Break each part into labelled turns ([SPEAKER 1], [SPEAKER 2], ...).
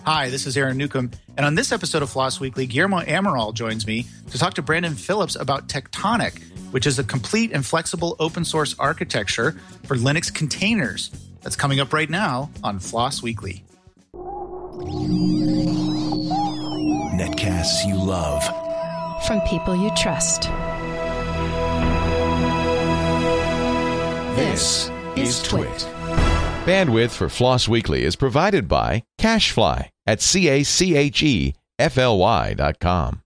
[SPEAKER 1] Hi, this is Aaron Newcomb, and on this episode of Floss Weekly, Guillermo Amaral joins me to talk to Brandon Phillips about Tectonic, which is a complete and flexible open source architecture for Linux containers. That's coming up right now on Floss Weekly.
[SPEAKER 2] Netcasts you love.
[SPEAKER 3] From people you trust.
[SPEAKER 2] This is Twit.
[SPEAKER 4] Bandwidth for Floss Weekly is provided by CacheFly at CACHEFLY.com.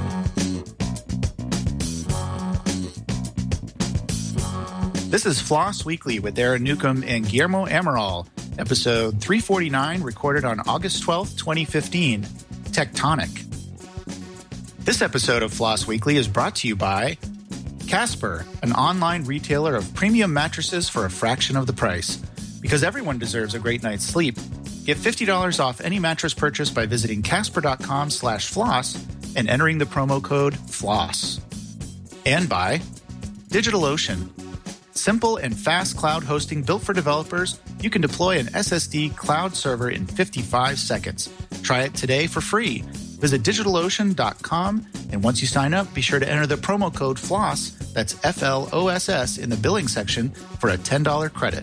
[SPEAKER 1] This is Floss Weekly with Aaron Newcomb and Guillermo Amaral, episode 349, recorded on August 12th, 2015, Tectonic. This episode of Floss Weekly is brought to you by Casper, an online retailer of premium mattresses for a fraction of the price. Because everyone deserves a great night's sleep. Get $50 off any mattress purchase by visiting casper.com/floss and entering the promo code FLOSS. And by DigitalOcean. Simple and fast cloud hosting built for developers, you can deploy an SSD cloud server in 55 seconds. Try it today for free. Visit DigitalOcean.com, and once you sign up, be sure to enter the promo code FLOSS, that's FLOSS, in the billing section for a $10 credit.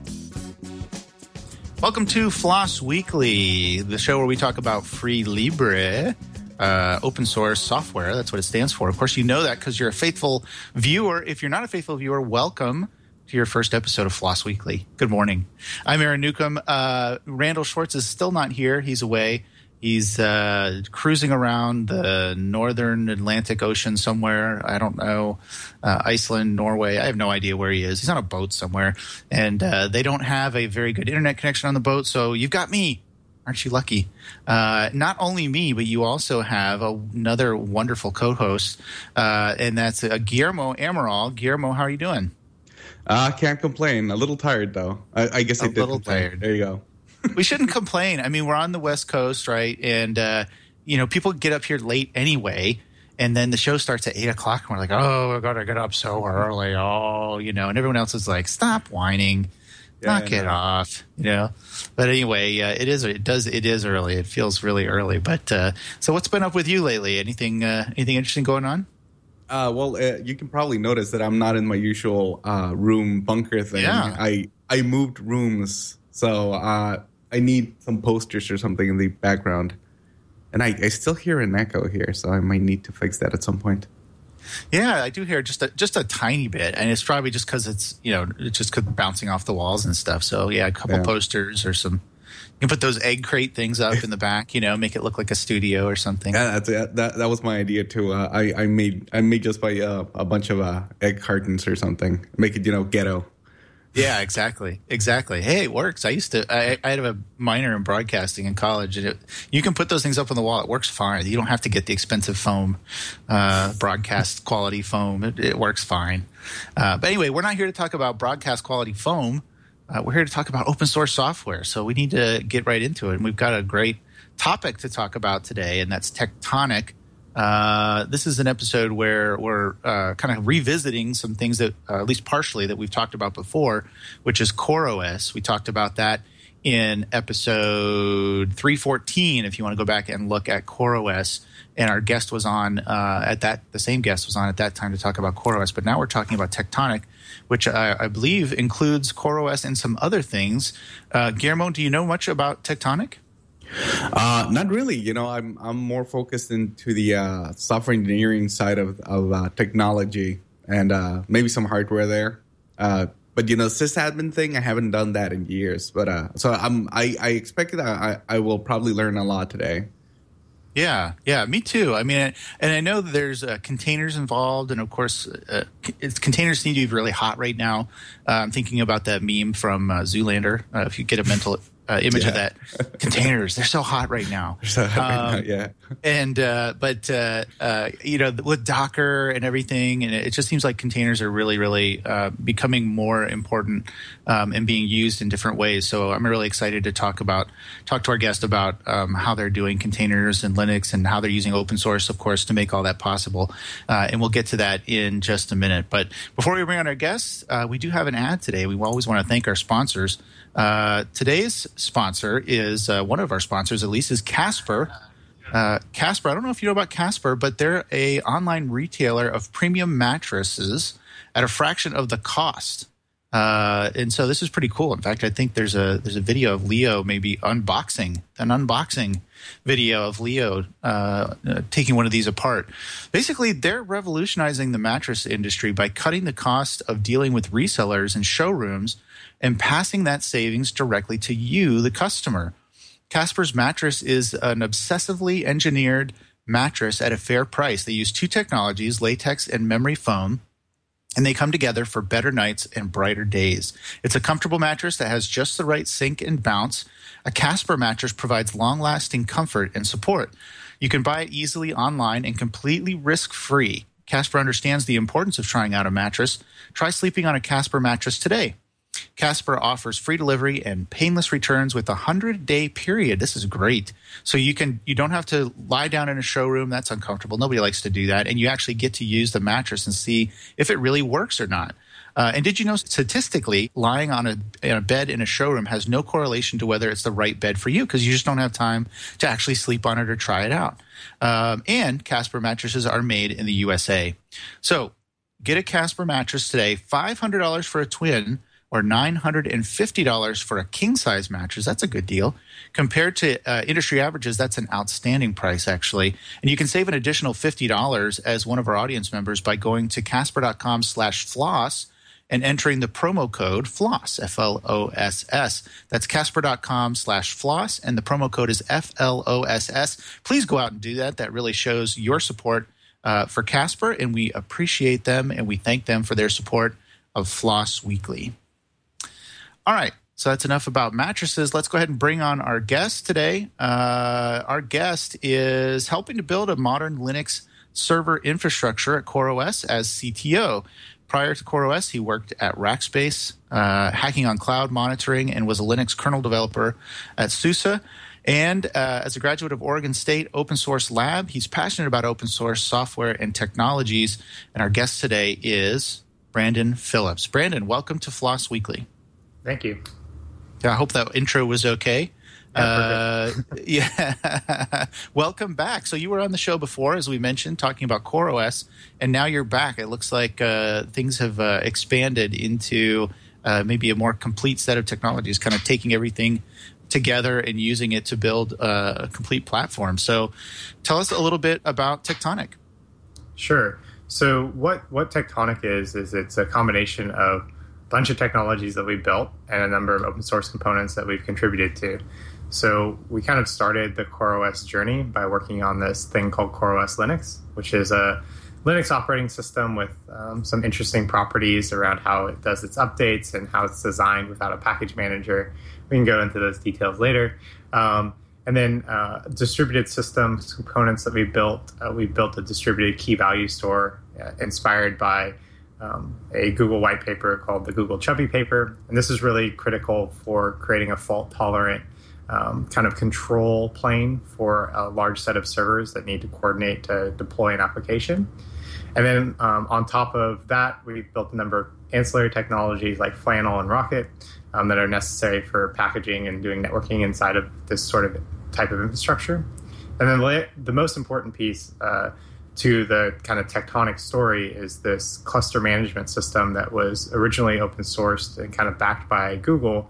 [SPEAKER 1] Welcome to Floss Weekly, the show where we talk about free Libre, open source software. That's what it stands for. Of course, you know that because you're a faithful viewer. If you're not a faithful viewer, welcome to your first episode of Floss Weekly. Good morning. I'm Aaron Newcomb. Randall Schwartz is still not here. He's away. He's cruising around the northern Atlantic Ocean somewhere. I don't know. Iceland, Norway. I have no idea where he is. He's on a boat somewhere. And they don't have a very good internet connection on the boat, so you've got me. Aren't you lucky? Not only me, but you also have another wonderful co-host, and that's Guillermo Amaral. Guillermo, how are you doing?
[SPEAKER 5] Can't complain. A little tired, though. I guess I did complain. Tired. There you go.
[SPEAKER 1] We shouldn't complain. I mean, we're on the West Coast, right? And, people get up here late anyway, and then the show starts at 8 o'clock, and we're like, oh, I got to get up so early. And everyone else is like, stop whining. Knock it off, But anyway, it is early. It feels really early. But so what's been up with you lately? Anything interesting going on?
[SPEAKER 5] You can probably notice that I'm not in my usual room bunker thing.
[SPEAKER 1] Yeah.
[SPEAKER 5] I moved rooms, so I need some posters or something in the background. And I still hear an echo here, so I might need to fix that at some point.
[SPEAKER 1] Yeah, I do hear just a tiny bit, and it's probably just because it's just bouncing off the walls and stuff. So yeah, a couple posters or some. You can put those egg crate things up in the back, make it look like a studio or something. Yeah,
[SPEAKER 5] that was my idea too. I made just by a bunch of egg cartons or something. Make it ghetto.
[SPEAKER 1] Yeah, exactly. Hey, it works. I had a minor in broadcasting in college, and you can put those things up on the wall. It works fine. You don't have to get the expensive foam, broadcast quality foam. It works fine. But anyway, we're not here to talk about broadcast quality foam. We're here to talk about open source software. So we need to get right into it. And we've got a great topic to talk about today, and that's Tectonic. This is an episode where we're kind of revisiting some things that, at least partially, that we've talked about before, which is CoreOS. We talked about that in episode 314, if you want to go back and look at CoreOS. And our guest was on the same guest was on at that time to talk about CoreOS. But now we're talking about Tectonic, which I believe includes CoreOS and some other things. Guillermo, do you know much about Tectonic?
[SPEAKER 5] Not really. I'm more focused into the software engineering side of technology and maybe some hardware there. But sysadmin thing, I haven't done that in years. But so I expect that I will probably learn a lot today.
[SPEAKER 1] Yeah, me too. I mean, and I know that there's containers involved, and of course, containers seem to be really hot right now. I'm thinking about that meme from Zoolander. If you get a mental image of that, containers, they're so hot right now. And with Docker and everything, and it just seems like containers are really, really becoming more important and being used in different ways. So I'm really excited to talk to our guest about how they're doing containers in Linux and how they're using open source, of course, to make all that possible. And we'll get to that in just a minute. But before we bring on our guests, we do have an ad today. We always want to thank our sponsors. Today's sponsor is one of our sponsors, at least, is Casper. Casper, I don't know if you know about Casper, but they're a online retailer of premium mattresses at a fraction of the cost. And so this is pretty cool. In fact, I think there's a video of Leo maybe an unboxing video of Leo taking one of these apart. Basically, they're revolutionizing the mattress industry by cutting the cost of dealing with resellers and showrooms and passing that savings directly to you, the customer. Casper's mattress is an obsessively engineered mattress at a fair price. They use two technologies, latex and memory foam, and they come together for better nights and brighter days. It's a comfortable mattress that has just the right sink and bounce. A Casper mattress provides long-lasting comfort and support. You can buy it easily online and completely risk-free. Casper understands the importance of trying out a mattress. Try sleeping on a Casper mattress today. Casper offers free delivery and painless returns with a 100-day period. This is great. So you don't have to lie down in a showroom. That's uncomfortable. Nobody likes to do that. And you actually get to use the mattress and see if it really works or not. And did you know statistically, lying on a bed in a showroom has no correlation to whether it's the right bed for you because you just don't have time to actually sleep on it or try it out. And Casper mattresses are made in the USA. So get a Casper mattress today, $500 for a twin, or $950 for a king-size mattress. That's a good deal. Compared to industry averages, that's an outstanding price, actually. And you can save an additional $50 as one of our audience members by going to Casper.com/floss and entering the promo code FLOSS, F-L-O-S-S. That's Casper.com/floss, and the promo code is F-L-O-S-S. Please go out and do that. That really shows your support for Casper, and we appreciate them, and we thank them for their support of Floss Weekly. All right, so that's enough about mattresses. Let's go ahead and bring on our guest today. Our guest is helping to build a modern Linux server infrastructure at CoreOS as CTO. Prior to CoreOS, he worked at Rackspace, hacking on cloud monitoring, and was a Linux kernel developer at SUSE. And as a graduate of Oregon State Open Source Lab, he's passionate about open source software and technologies. And our guest today is Brandon Phillips. Brandon, welcome to Floss Weekly.
[SPEAKER 6] Thank you.
[SPEAKER 1] Yeah, I hope that intro was okay.
[SPEAKER 6] Yeah.
[SPEAKER 1] Welcome back. So you were on the show before, as we mentioned, talking about CoreOS, and now you're back. It looks like things have expanded into maybe a more complete set of technologies, kind of taking everything together and using it to build a complete platform. So tell us a little bit about Tectonic.
[SPEAKER 6] Sure. So what Tectonic is it's a combination of a bunch of technologies that we built and a number of open source components that we've contributed to. So we kind of started the CoreOS journey by working on this thing called CoreOS Linux, which is a Linux operating system with some interesting properties around how it does its updates and how it's designed without a package manager. We can go into those details later. And then distributed systems components that we built a distributed key value store inspired by a Google white paper called the Google Chubby paper. And this is really critical for creating a fault-tolerant kind of control plane for a large set of servers that need to coordinate to deploy an application. And then on top of that, we built a number of ancillary technologies like Flannel and Rocket that are necessary for packaging and doing networking inside of this sort of type of infrastructure. And then the most important piece to the kind of Tectonic story is this cluster management system that was originally open sourced and kind of backed by Google.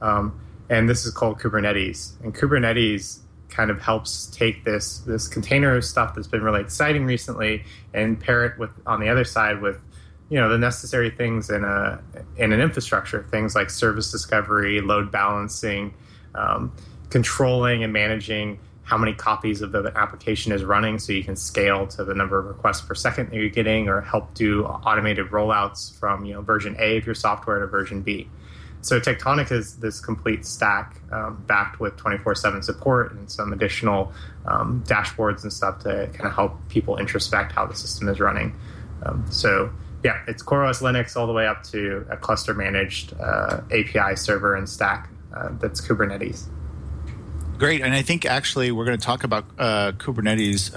[SPEAKER 6] And this is called Kubernetes. And Kubernetes kind of helps take this container stuff that's been really exciting recently and pair it with, on the other side, with the necessary things in an infrastructure, things like service discovery, load balancing, controlling and managing how many copies of the application is running so you can scale to the number of requests per second that you're getting, or help do automated rollouts from version A of your software to version B. So Tectonic is this complete stack backed with 24/7 support and some additional dashboards and stuff to kind of help people introspect how the system is running. It's CoreOS Linux all the way up to a cluster managed API server and stack that's Kubernetes.
[SPEAKER 1] Great. And I think actually we're going to talk about Kubernetes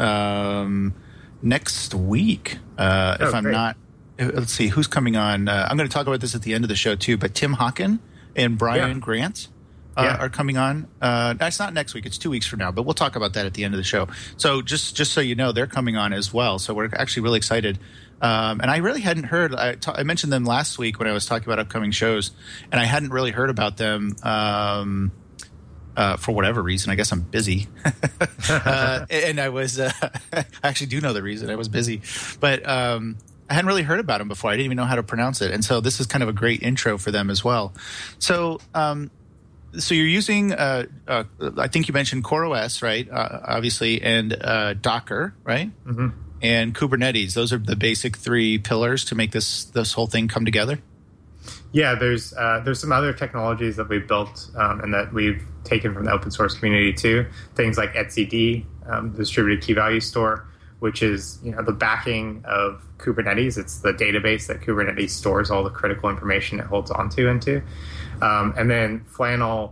[SPEAKER 1] next week. If I'm not, let's see who's coming on. I'm going to talk about this at the end of the show too, but Tim Hockin and Brian Grant are coming on. That's not next week; it's 2 weeks from now. But we'll talk about that at the end of the show. So just so you know, they're coming on as well. So we're actually really excited. And I really hadn't heard. I mentioned them last week when I was talking about upcoming shows, and I hadn't really heard about them for whatever reason. I guess I'm busy, and I was. I actually do know the reason. I was busy, but. I hadn't really heard about them before. I didn't even know how to pronounce it. And so this is kind of a great intro for them as well. So so you're using, I think you mentioned CoreOS, right? Obviously, and Docker, right? Mm-hmm. And Kubernetes. Those are the basic three pillars to make this whole thing come together?
[SPEAKER 6] Yeah, there's some other technologies that we've built and that we've taken from the open source community too. Things like etcd, distributed key value store, which is the backing of Kubernetes. It's the database that Kubernetes stores all the critical information it holds onto into. And then Flannel,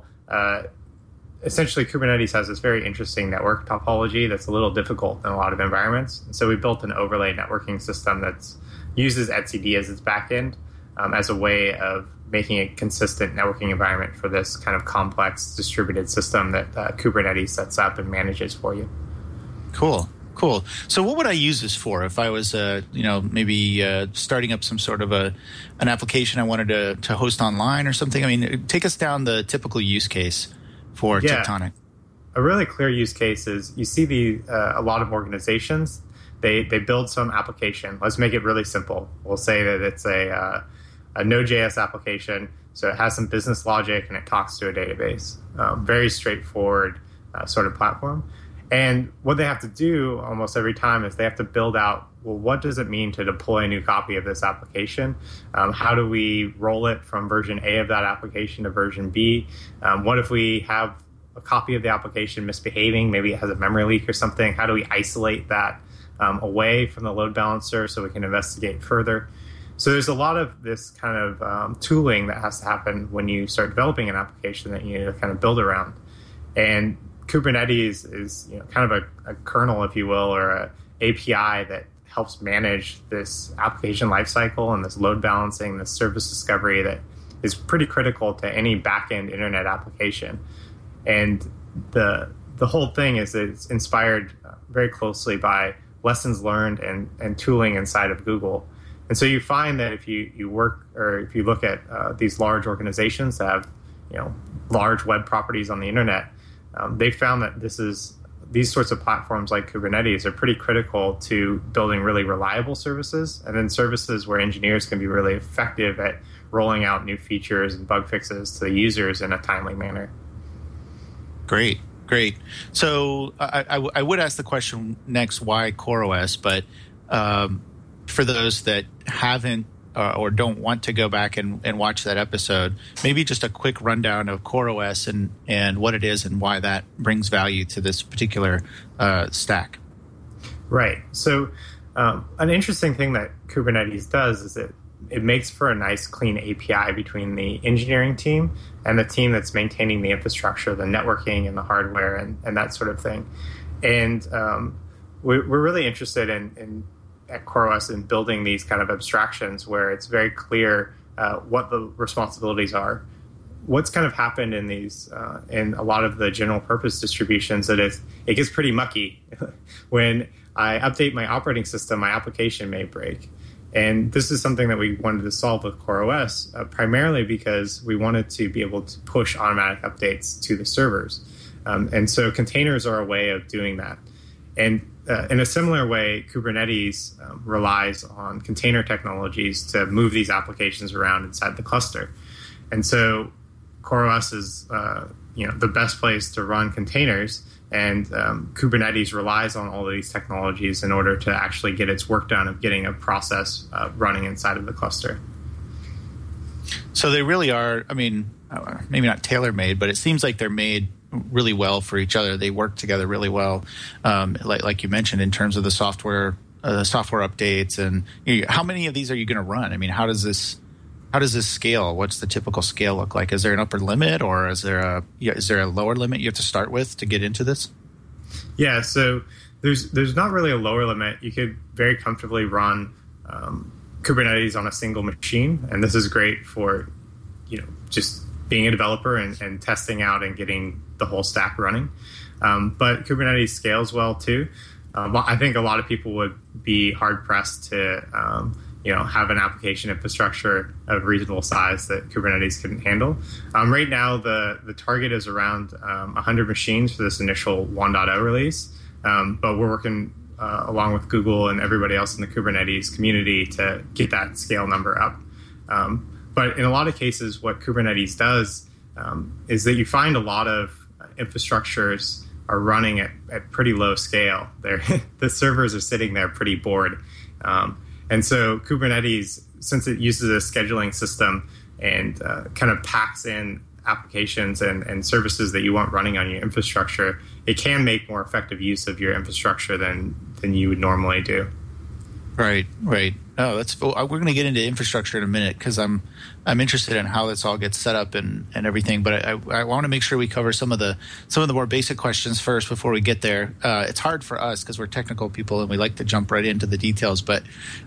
[SPEAKER 6] essentially Kubernetes has this very interesting network topology that's a little difficult in a lot of environments. And so we built an overlay networking system that uses etcd as its backend as a way of making a consistent networking environment for this kind of complex distributed system that Kubernetes sets up and manages for you.
[SPEAKER 1] Cool. So what would I use this for if I was, maybe starting up some sort of an application I wanted to host online or something? I mean, take us down the typical use case for Tectonic.
[SPEAKER 6] A really clear use case is you see a lot of organizations, they build some application. Let's make it really simple. We'll say that it's a Node.js application, so it has some business logic and it talks to a database. Very straightforward sort of platform. And what they have to do almost every time is they have to build out, well, what does it mean to deploy a new copy of this application? How do we roll it from version A of that application to version B? What if we have a copy of the application misbehaving? Maybe it has a memory leak or something. How do we isolate that away from the load balancer so we can investigate further? So there's a lot of this kind of tooling that has to happen when you start developing an application that you need to kind of build around. And Kubernetes is kind of a kernel, if you will, or a API that helps manage this application lifecycle and this load balancing, this service discovery that is pretty critical to any back-end internet application. And the whole thing is that it's inspired very closely by lessons learned and tooling inside of Google. And so you find that if you work or if you look at these large organizations that have large web properties on the internet, they found that these sorts of platforms like Kubernetes are pretty critical to building really reliable services, and then services where engineers can be really effective at rolling out new features and bug fixes to the users in a timely manner. Great.
[SPEAKER 1] So I would ask the question next, why CoreOS? But for those that haven't or don't want to go back and watch that episode, maybe just a quick rundown of CoreOS and what it is and why that brings value to this particular stack.
[SPEAKER 6] Right. So an interesting thing that Kubernetes does is it makes for a nice, clean API between the engineering team and the team that's maintaining the infrastructure, the networking and the hardware and that sort of thing. And we're really interested at CoreOS in building these kind of abstractions where it's very clear what the responsibilities are. What's kind of happened in these in a lot of the general purpose distributions that it gets pretty mucky. When I update my operating system, my application may break. And this is something that we wanted to solve with CoreOS, primarily because we wanted to be able to push automatic updates to the servers. And so containers are a way of doing that. And in a similar way, Kubernetes relies on container technologies to move these applications around inside the cluster. And so CoreOS is the best place to run containers, and Kubernetes relies on all of these technologies in order to actually get its work done of getting a process running inside of the cluster.
[SPEAKER 1] So they really are, maybe not tailor-made, but it seems like they're made really well for each other. They work together really well, like you mentioned, in terms of the software updates. And how many of these are you going to run? How does this scale? What's the typical scale look like? Is there an upper limit, or is there a lower limit you have to start with to get into this?
[SPEAKER 6] Yeah, so there's not really a lower limit. You could very comfortably run Kubernetes on a single machine, and this is great for just being a developer and testing out and getting the whole stack running. But Kubernetes scales well too. I think a lot of people would be hard pressed to have an application infrastructure of reasonable size that Kubernetes can handle. Right now, the target is around 100 machines for this initial 1.0 release, but we're working along with Google and everybody else in the Kubernetes community to get that scale number up. But in a lot of cases, what Kubernetes does is that you find a lot of infrastructures are running at pretty low scale. The servers are sitting there pretty bored. And so Kubernetes, since it uses a scheduling system and kind of packs in applications and services that you want running on your infrastructure, it can make more effective use of your infrastructure than you would normally do.
[SPEAKER 1] Right. Oh, we're going to get into infrastructure in a minute because I'm interested in how this all gets set up and everything. But I want to make sure we cover some of the more basic questions first before we get there. It's hard for us because we're technical people and we like to jump right into the details. But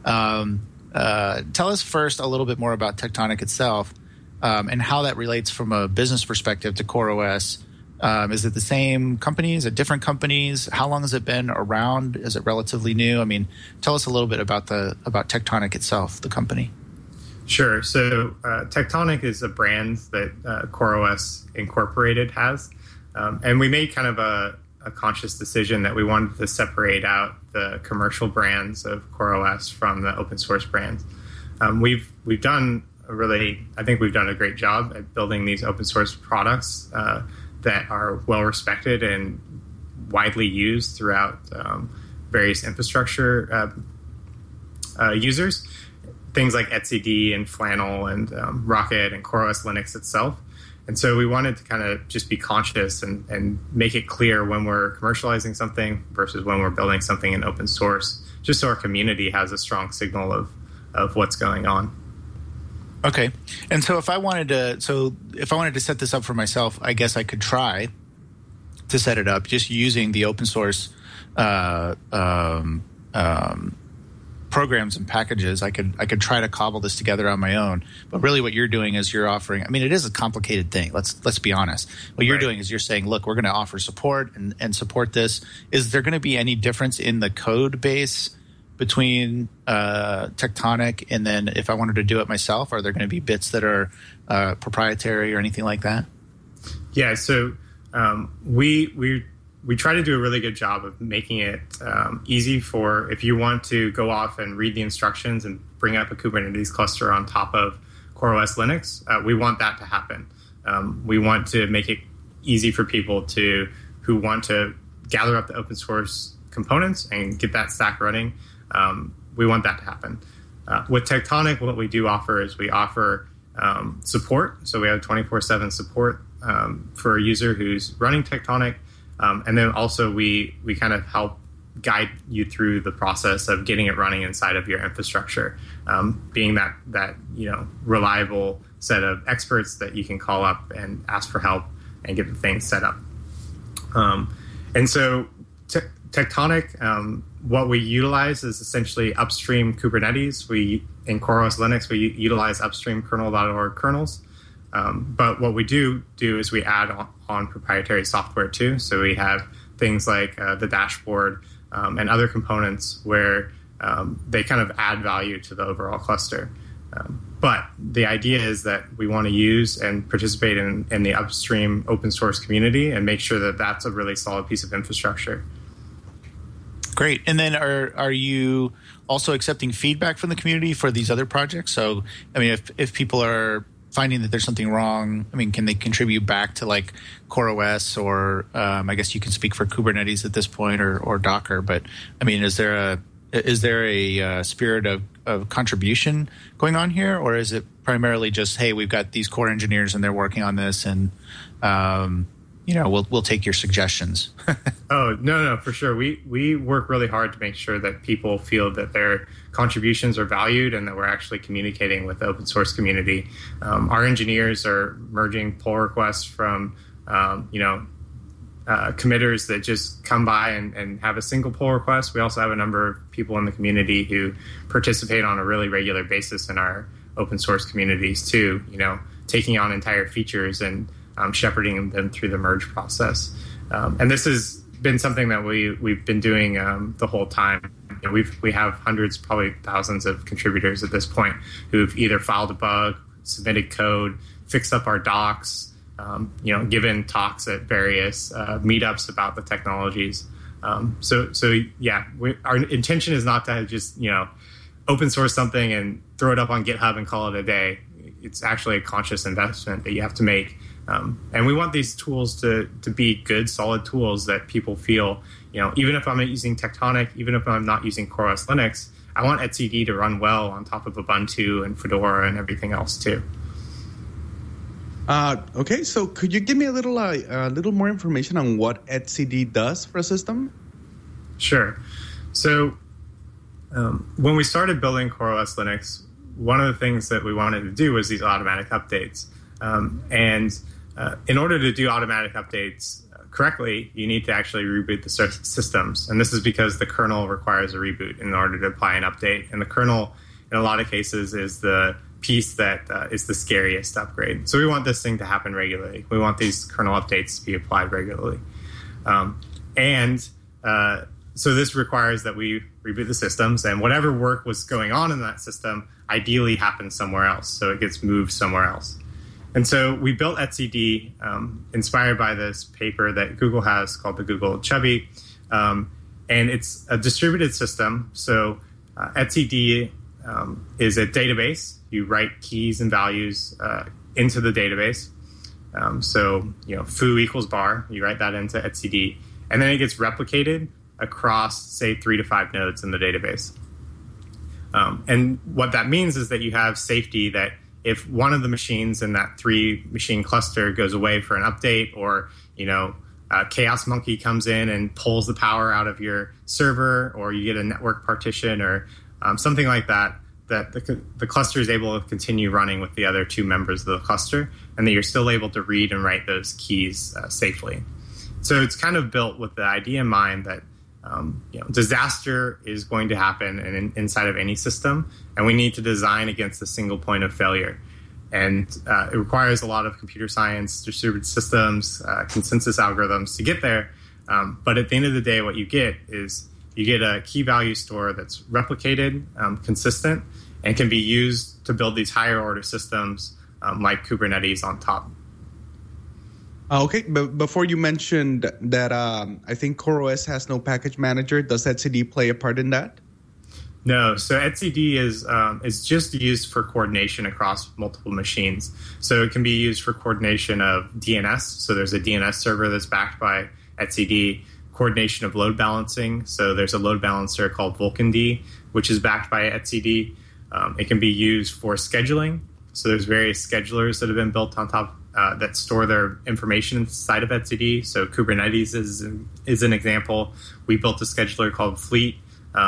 [SPEAKER 1] tell us first a little bit more about Tectonic itself and how that relates from a business perspective to CoreOS. Is it the same companies? Is it different companies? How long has it been around? Is it relatively new? I mean, tell us a little bit about Tectonic itself, the company.
[SPEAKER 6] Sure. So Tectonic is a brand that CoreOS Incorporated has. And we made kind of a conscious decision that we wanted to separate out the commercial brands of CoreOS from the open source brands. We've done I think we've done a great job at building these open source products that are well respected and widely used throughout various infrastructure users. Things like etcd and Flannel and Rocket and CoreOS Linux itself. And so we wanted to kind of just be conscious and make it clear when we're commercializing something versus when we're building something in open source, just so our community has a strong signal of what's going on.
[SPEAKER 1] Okay. And so if I wanted to set this up for myself, I guess I could try to set it up just using the open source programs and packages. I could try to cobble this together on my own. But really what you're doing is you're offering, I mean, it is a complicated thing. Let's be honest. What you're doing is you're saying, look, we're going to offer support and support this. Is there going to be any difference in the code base between Tectonic and then if I wanted to do it myself? Are there going to be bits that are proprietary or anything like that?
[SPEAKER 6] Yeah, so we try to do a really good job of making it easy for if you want to go off and read the instructions and bring up a Kubernetes cluster on top of CoreOS Linux. We want that to happen. We want to make it easy for people who want to gather up the open source components and get that stack running. We want that to happen. With Tectonic, what we do offer is we offer support. So we have 24/7 support for a user who's running Tectonic. And then also we kind of help guide you through the process of getting it running inside of your infrastructure, being that reliable set of experts that you can call up and ask for help and get the thing set up. And so Tectonic, what we utilize is essentially upstream Kubernetes. In CoreOS Linux, we utilize upstream kernel.org kernels. But what we do is we add on proprietary software too. So we have things like the dashboard and other components where they kind of add value to the overall cluster. But the idea is that we want to use and participate in the upstream open source community and make sure that that's a really solid piece of infrastructure.
[SPEAKER 1] Great. And then are you also accepting feedback from the community for these other projects? So, I mean, if people are finding that there's something wrong, I mean, can they contribute back to like CoreOS or I guess you can speak for Kubernetes at this point or Docker, but I mean, is there a spirit of contribution going on here, or is it primarily just, hey, we've got these core engineers and they're working on this and we'll take your suggestions?
[SPEAKER 6] Oh, no, for sure. We work really hard to make sure that people feel that their contributions are valued and that we're actually communicating with the open source community. Our engineers are merging pull requests from, committers that just come by and have a single pull request. We also have a number of people in the community who participate on a really regular basis in our open source communities too, taking on entire features and shepherding them through the merge process. And this has been something that we've been doing the whole time. We have hundreds, probably thousands of contributors at this point who've either filed a bug, submitted code, fixed up our docs, given talks at various meetups about the technologies. Our intention is not to just open source something and throw it up on GitHub and call it a day. It's actually a conscious investment that you have to make. And we want these tools to be good, solid tools that people feel, even if I'm not using Tectonic, even if I'm not using CoreOS Linux, I want etcd to run well on top of Ubuntu and Fedora and everything else too.
[SPEAKER 5] Okay, so could you give me a little more information on what etcd does for a system? Sure.
[SPEAKER 6] So when we started building CoreOS Linux, one of the things that we wanted to do was these automatic updates. In order to do automatic updates correctly, you need to actually reboot the systems. And this is because the kernel requires a reboot in order to apply an update. And the kernel, in a lot of cases, is the piece that is the scariest upgrade. So we want this thing to happen regularly. We want these kernel updates to be applied regularly. So this requires that we reboot the systems, and whatever work was going on in that system ideally happens somewhere else. So it gets moved somewhere else. And so we built etcd inspired by this paper that Google has called the Google Chubby. And it's a distributed system. So etcd is a database. You write keys and values into the database. Foo equals bar. You write that into etcd. And then it gets replicated across, say, 3 to 5 nodes in the database. And what that means is that you have safety that if one of the machines in that 3-machine cluster goes away for an update, or Chaos Monkey comes in and pulls the power out of your server, or you get a network partition or something like that, that the cluster is able to continue running with the other 2 members of the cluster, and that you're still able to read and write those keys safely. So it's kind of built with the idea in mind that disaster is going to happen inside of any system, and we need to design against a single point of failure. And it requires a lot of computer science, distributed systems, consensus algorithms to get there. But at the end of the day, what you get is you get a key value store that's replicated, consistent, and can be used to build these higher order systems like Kubernetes on top.
[SPEAKER 5] Okay, but before you mentioned that I think CoreOS has no package manager, does etcd play a part in that?
[SPEAKER 6] No, so etcd is just used for coordination across multiple machines. So it can be used for coordination of DNS. So there's a DNS server that's backed by etcd. Coordination of load balancing. So there's a load balancer called VulcanD, which is backed by etcd. It can be used for scheduling. So there's various schedulers that have been built on top that store their information inside of etcd. So Kubernetes is an example. We built a scheduler called Fleet.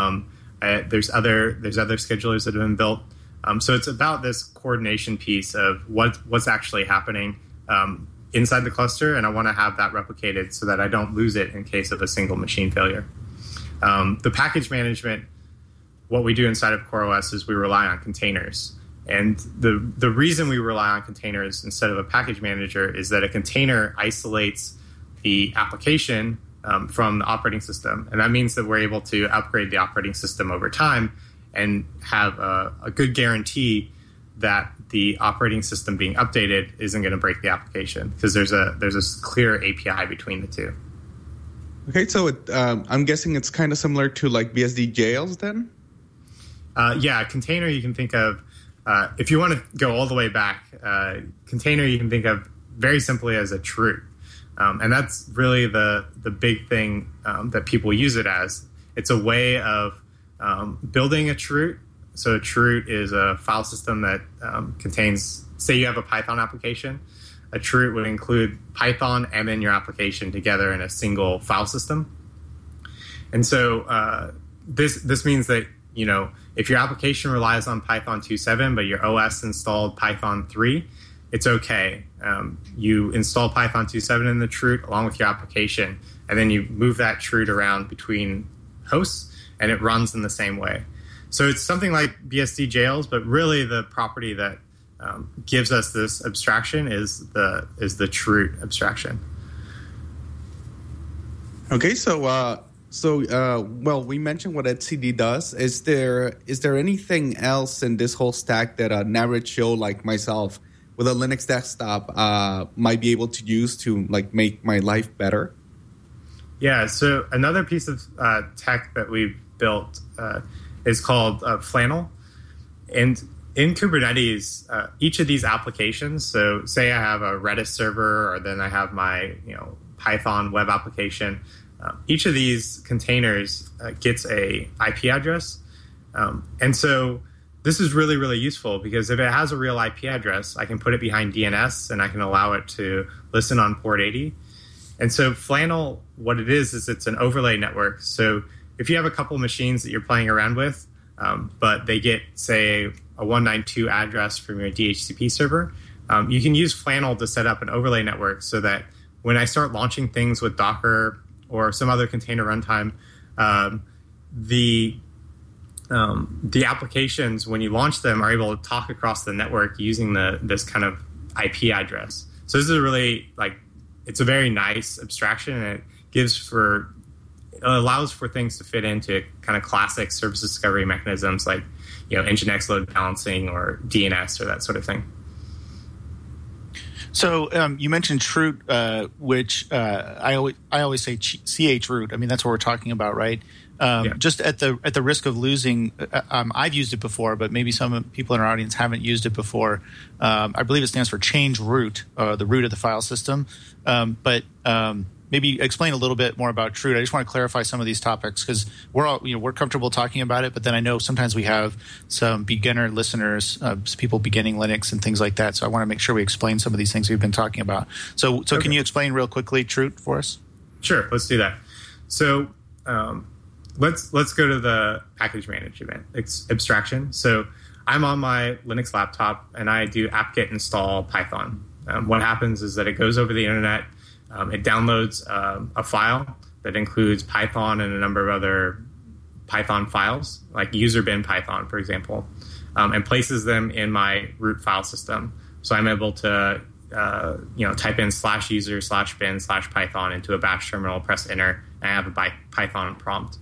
[SPEAKER 6] There's other schedulers that have been built. So it's about this coordination piece of what's actually happening inside the cluster, and I want to have that replicated so that I don't lose it in case of a single machine failure. The package management, what we do inside of CoreOS is we rely on containers. And the reason we rely on containers instead of a package manager is that a container isolates the application from the operating system. And that means that we're able to upgrade the operating system over time and have a good guarantee that the operating system being updated isn't going to break the application, because there's a clear API between the two.
[SPEAKER 5] Okay, so I'm guessing it's kind of similar to like BSD jails then?
[SPEAKER 6] Yeah, container you can think of, if you want to go all the way back, container you can think of very simply as a chroot. And that's really the big thing that people use it as. It's a way of building a chroot. So a chroot is a file system that contains, say you have a Python application. A chroot would include Python and then your application together in a single file system. And so this means that, if your application relies on Python 2.7, but your OS installed Python 3, it's okay. You install Python 2.7 in the chroot along with your application, and then you move that chroot around between hosts, and it runs in the same way. So it's something like BSD jails, but really the property that gives us this abstraction is the chroot abstraction.
[SPEAKER 5] Okay, so well, we mentioned what etcd does. Is there anything else in this whole stack that an average Joe like myself with a Linux desktop might be able to use to like make my life better?
[SPEAKER 6] Yeah, so another piece of tech that we've built is called Flannel. And in Kubernetes, each of these applications, so say I have a Redis server, or then I have my Python web application, each of these containers gets a IP address. And so this is really, really useful because if it has a real IP address, I can put it behind DNS and I can allow it to listen on port 80. And so Flannel, what it is it's an overlay network. So if you have a couple machines that you're playing around with, but they get, say, a 192 address from your DHCP server, you can use Flannel to set up an overlay network so that when I start launching things with Docker or some other container runtime, the applications, when you launch them, are able to talk across the network using this kind of IP address. So this is really it's a very nice abstraction, and it allows for things to fit into kind of classic service discovery mechanisms like Nginx load balancing or DNS or that sort of thing. So
[SPEAKER 1] you mentioned chroot, which I always say chroot. I mean, that's what we're talking about, right? Just at the risk of losing, I've used it before, but maybe some people in our audience haven't used it before. I believe it stands for change root, the root of the file system. But maybe explain a little bit more about chroot. I just want to clarify some of these topics because we're comfortable talking about it, but then I know sometimes we have some beginner listeners, people beginning Linux and things like that. So I want to make sure we explain some of these things we've been talking about. So okay. Can you explain real quickly chroot for us?
[SPEAKER 6] Sure, let's do that. So let's go to the package management abstraction. So I'm on my Linux laptop and I do apt-get install Python. What happens is that it goes over the internet. It downloads a file that includes Python and a number of other Python files, like user bin Python, for example, and places them in my root file system. So I'm able to type in /user/bin/Python into a bash terminal, press enter, and I have a Python prompt.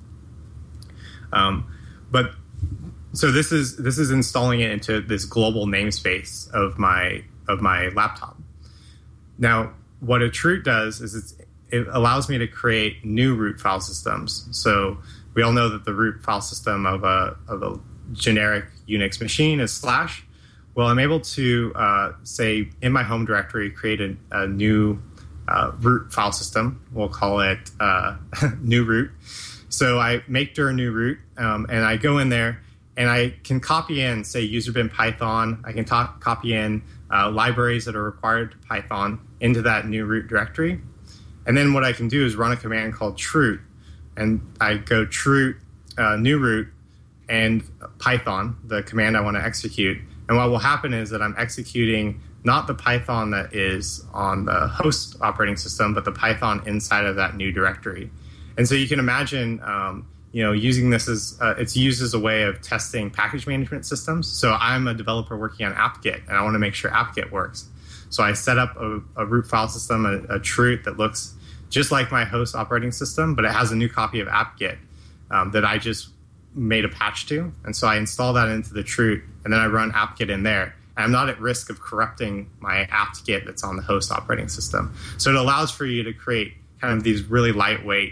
[SPEAKER 6] But so this is installing it into this global namespace of my laptop. Now, what a chroot does is it allows me to create new root file systems. So we all know that the root file system of a generic Unix machine is /. Well, I'm able to say in my home directory create a new root file system. We'll call it new root. So I make dir new root, and I go in there and I can copy in, say, user bin Python. I can copy in libraries that are required to Python into that new root directory. And then what I can do is run a command called chroot. And I go chroot new root and Python, the command I want to execute. And what will happen is that I'm executing not the Python that is on the host operating system, but the Python inside of that new directory. And so you can imagine using this as it's used as a way of testing package management systems. So I'm a developer working on apt-get, and I want to make sure apt-get works. So I set up a root file system, a chroot that looks just like my host operating system, but it has a new copy of apt-get that I just made a patch to. And so I install that into the chroot, and then I run apt-get in there. And I'm not at risk of corrupting my apt-get that's on the host operating system. So it allows for you to create kind of these really lightweight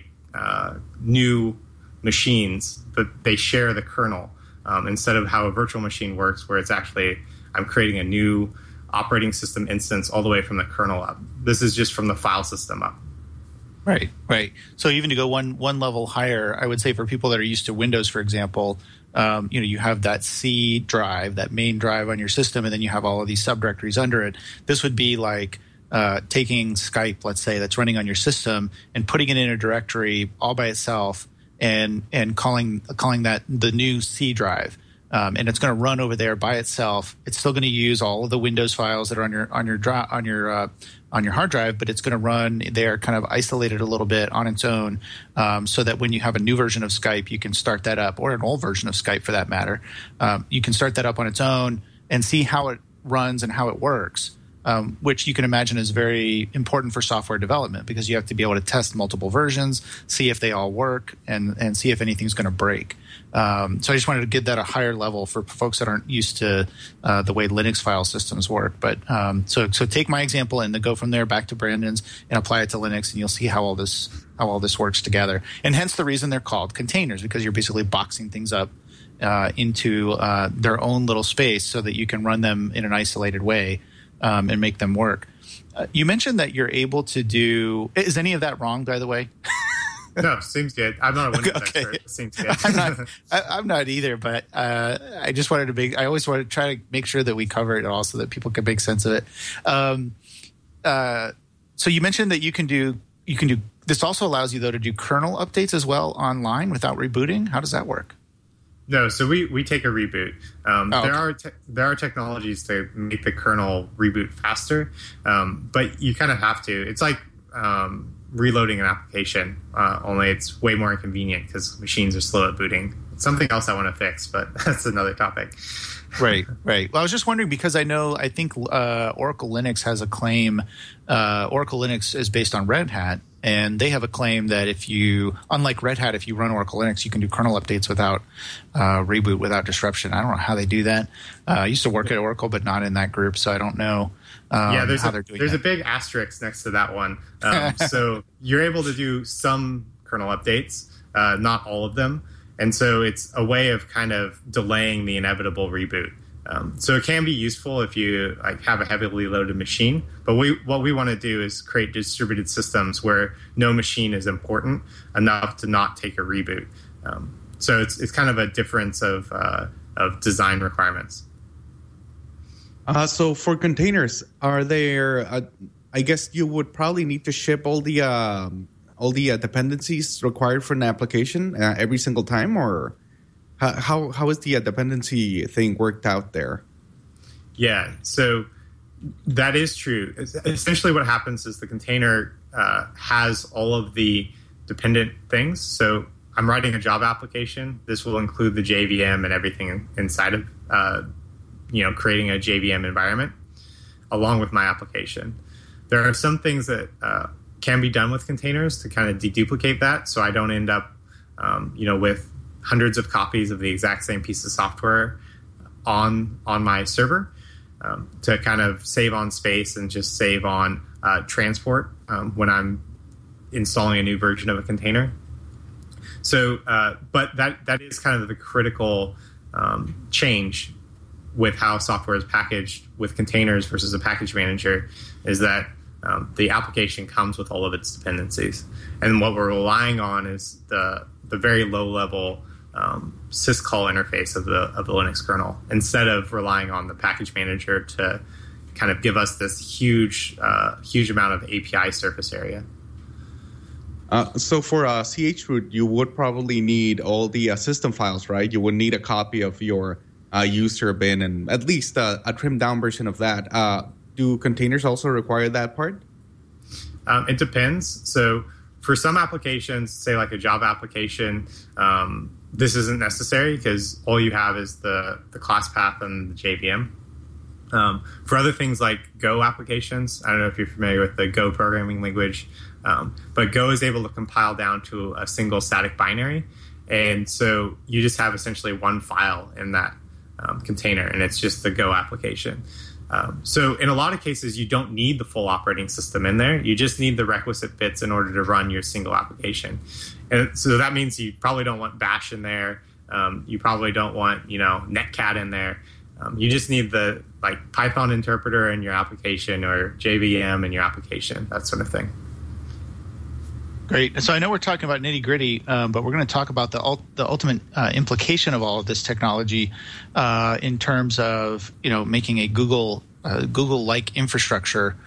[SPEAKER 6] new machines, but they share the kernel instead of how a virtual machine works, where it's actually I'm creating a new operating system instance all the way from the kernel up. This is just from the file system up.
[SPEAKER 1] Right. So even to go one level higher, I would say for people that are used to Windows, for example, you have that C drive, that main drive on your system, and then you have all of these subdirectories under it. This would be like taking Skype, let's say, that's running on your system and putting it in a directory all by itself and calling that the new C drive. And it's going to run over there by itself. It's still going to use all of the Windows files that are on your hard drive, but it's going to run there kind of isolated a little bit on its own, so that when you have a new version of Skype, you can start that up, or an old version of Skype for that matter. You can start that up on its own and see how runs and how it works, which you can imagine is very important for software development because you have to be able to test multiple versions, see if they all work, and see if anything's going to break. So I just wanted to give that a higher level for folks that aren't used to the way Linux file systems work. But so take my example and then go from there back to Brandon's and apply it to Linux, and you'll see how all this works together. And hence the reason they're called containers, because you're basically boxing things up into their own little space so that you can run them in an isolated way and make them work. You mentioned that you're able to do – is any of that wrong, by the way?
[SPEAKER 6] No, seems good. I'm not a Windows expert. Seems good.
[SPEAKER 1] I'm not either, but I just wanted to make – I always want to try to make sure that we cover it all so that people can make sense of it. So you mentioned that you can do – this also allows you, though, to do kernel updates as well online without rebooting. How does that work?
[SPEAKER 6] No, so we take a reboot. There are technologies to make the kernel reboot faster, but you kind of have to. It's like reloading an application, only it's way more inconvenient because machines are slow at booting. It's something else I want to fix, but that's another topic.
[SPEAKER 1] Right. Well, I was just wondering because I think Oracle Linux has a claim. Oracle Linux is based on Red Hat. And they have a claim that unlike Red Hat, if you run Oracle Linux, you can do kernel updates without reboot, without disruption. I don't know how they do that. I used to work at Oracle, but not in that group, so I don't know how they're doing
[SPEAKER 6] there's
[SPEAKER 1] that.
[SPEAKER 6] A big asterisk next to that one. So you're able to do some kernel updates, not all of them. And so it's a way of kind of delaying the inevitable reboot. So it can be useful if you have a heavily loaded machine, but what we want to do is create distributed systems where no machine is important enough to not take a reboot. So it's kind of a difference of design requirements.
[SPEAKER 5] So for containers, are there? I guess you would probably need to ship all the dependencies required for an application every single time, or how is the dependency thing worked out there?
[SPEAKER 6] Yeah, so that is true. Essentially what happens is the container has all of the dependent things. So I'm writing a Java application. This will include the JVM and everything inside of creating a JVM environment along with my application. There are some things that can be done with containers to kind of deduplicate that, so I don't end up with hundreds of copies of the exact same piece of software on my server, to kind of save on space and just save on transport when I'm installing a new version of a container. So, but that is kind of the critical change with how software is packaged with containers versus a package manager, is that the application comes with all of its dependencies. And what we're relying on is the very low level syscall interface of the Linux kernel, instead of relying on the package manager to kind of give us this huge amount of API surface area.
[SPEAKER 5] So for chroot, you would probably need all the system files, right? You would need a copy of your user bin and at least a trimmed down version of that. Do containers also require that part?
[SPEAKER 6] It depends. So for some applications, say like a Java application, this isn't necessary because all you have is the class path and the JVM. For other things like Go applications, I don't know if you're familiar with the Go programming language, but Go is able to compile down to a single static binary. And so you just have essentially one file in that container, and it's just the Go application. So in a lot of cases, you don't need the full operating system in there. You just need the requisite bits in order to run your single application. And so that means you probably don't want Bash in there. You probably don't want, Netcat in there. You just need the Python interpreter in your application or JVM in your application, that sort of thing.
[SPEAKER 1] Great. So I know we're talking about nitty gritty, but we're going to talk about the ultimate implication of all of this technology in terms of making a Google-like infrastructure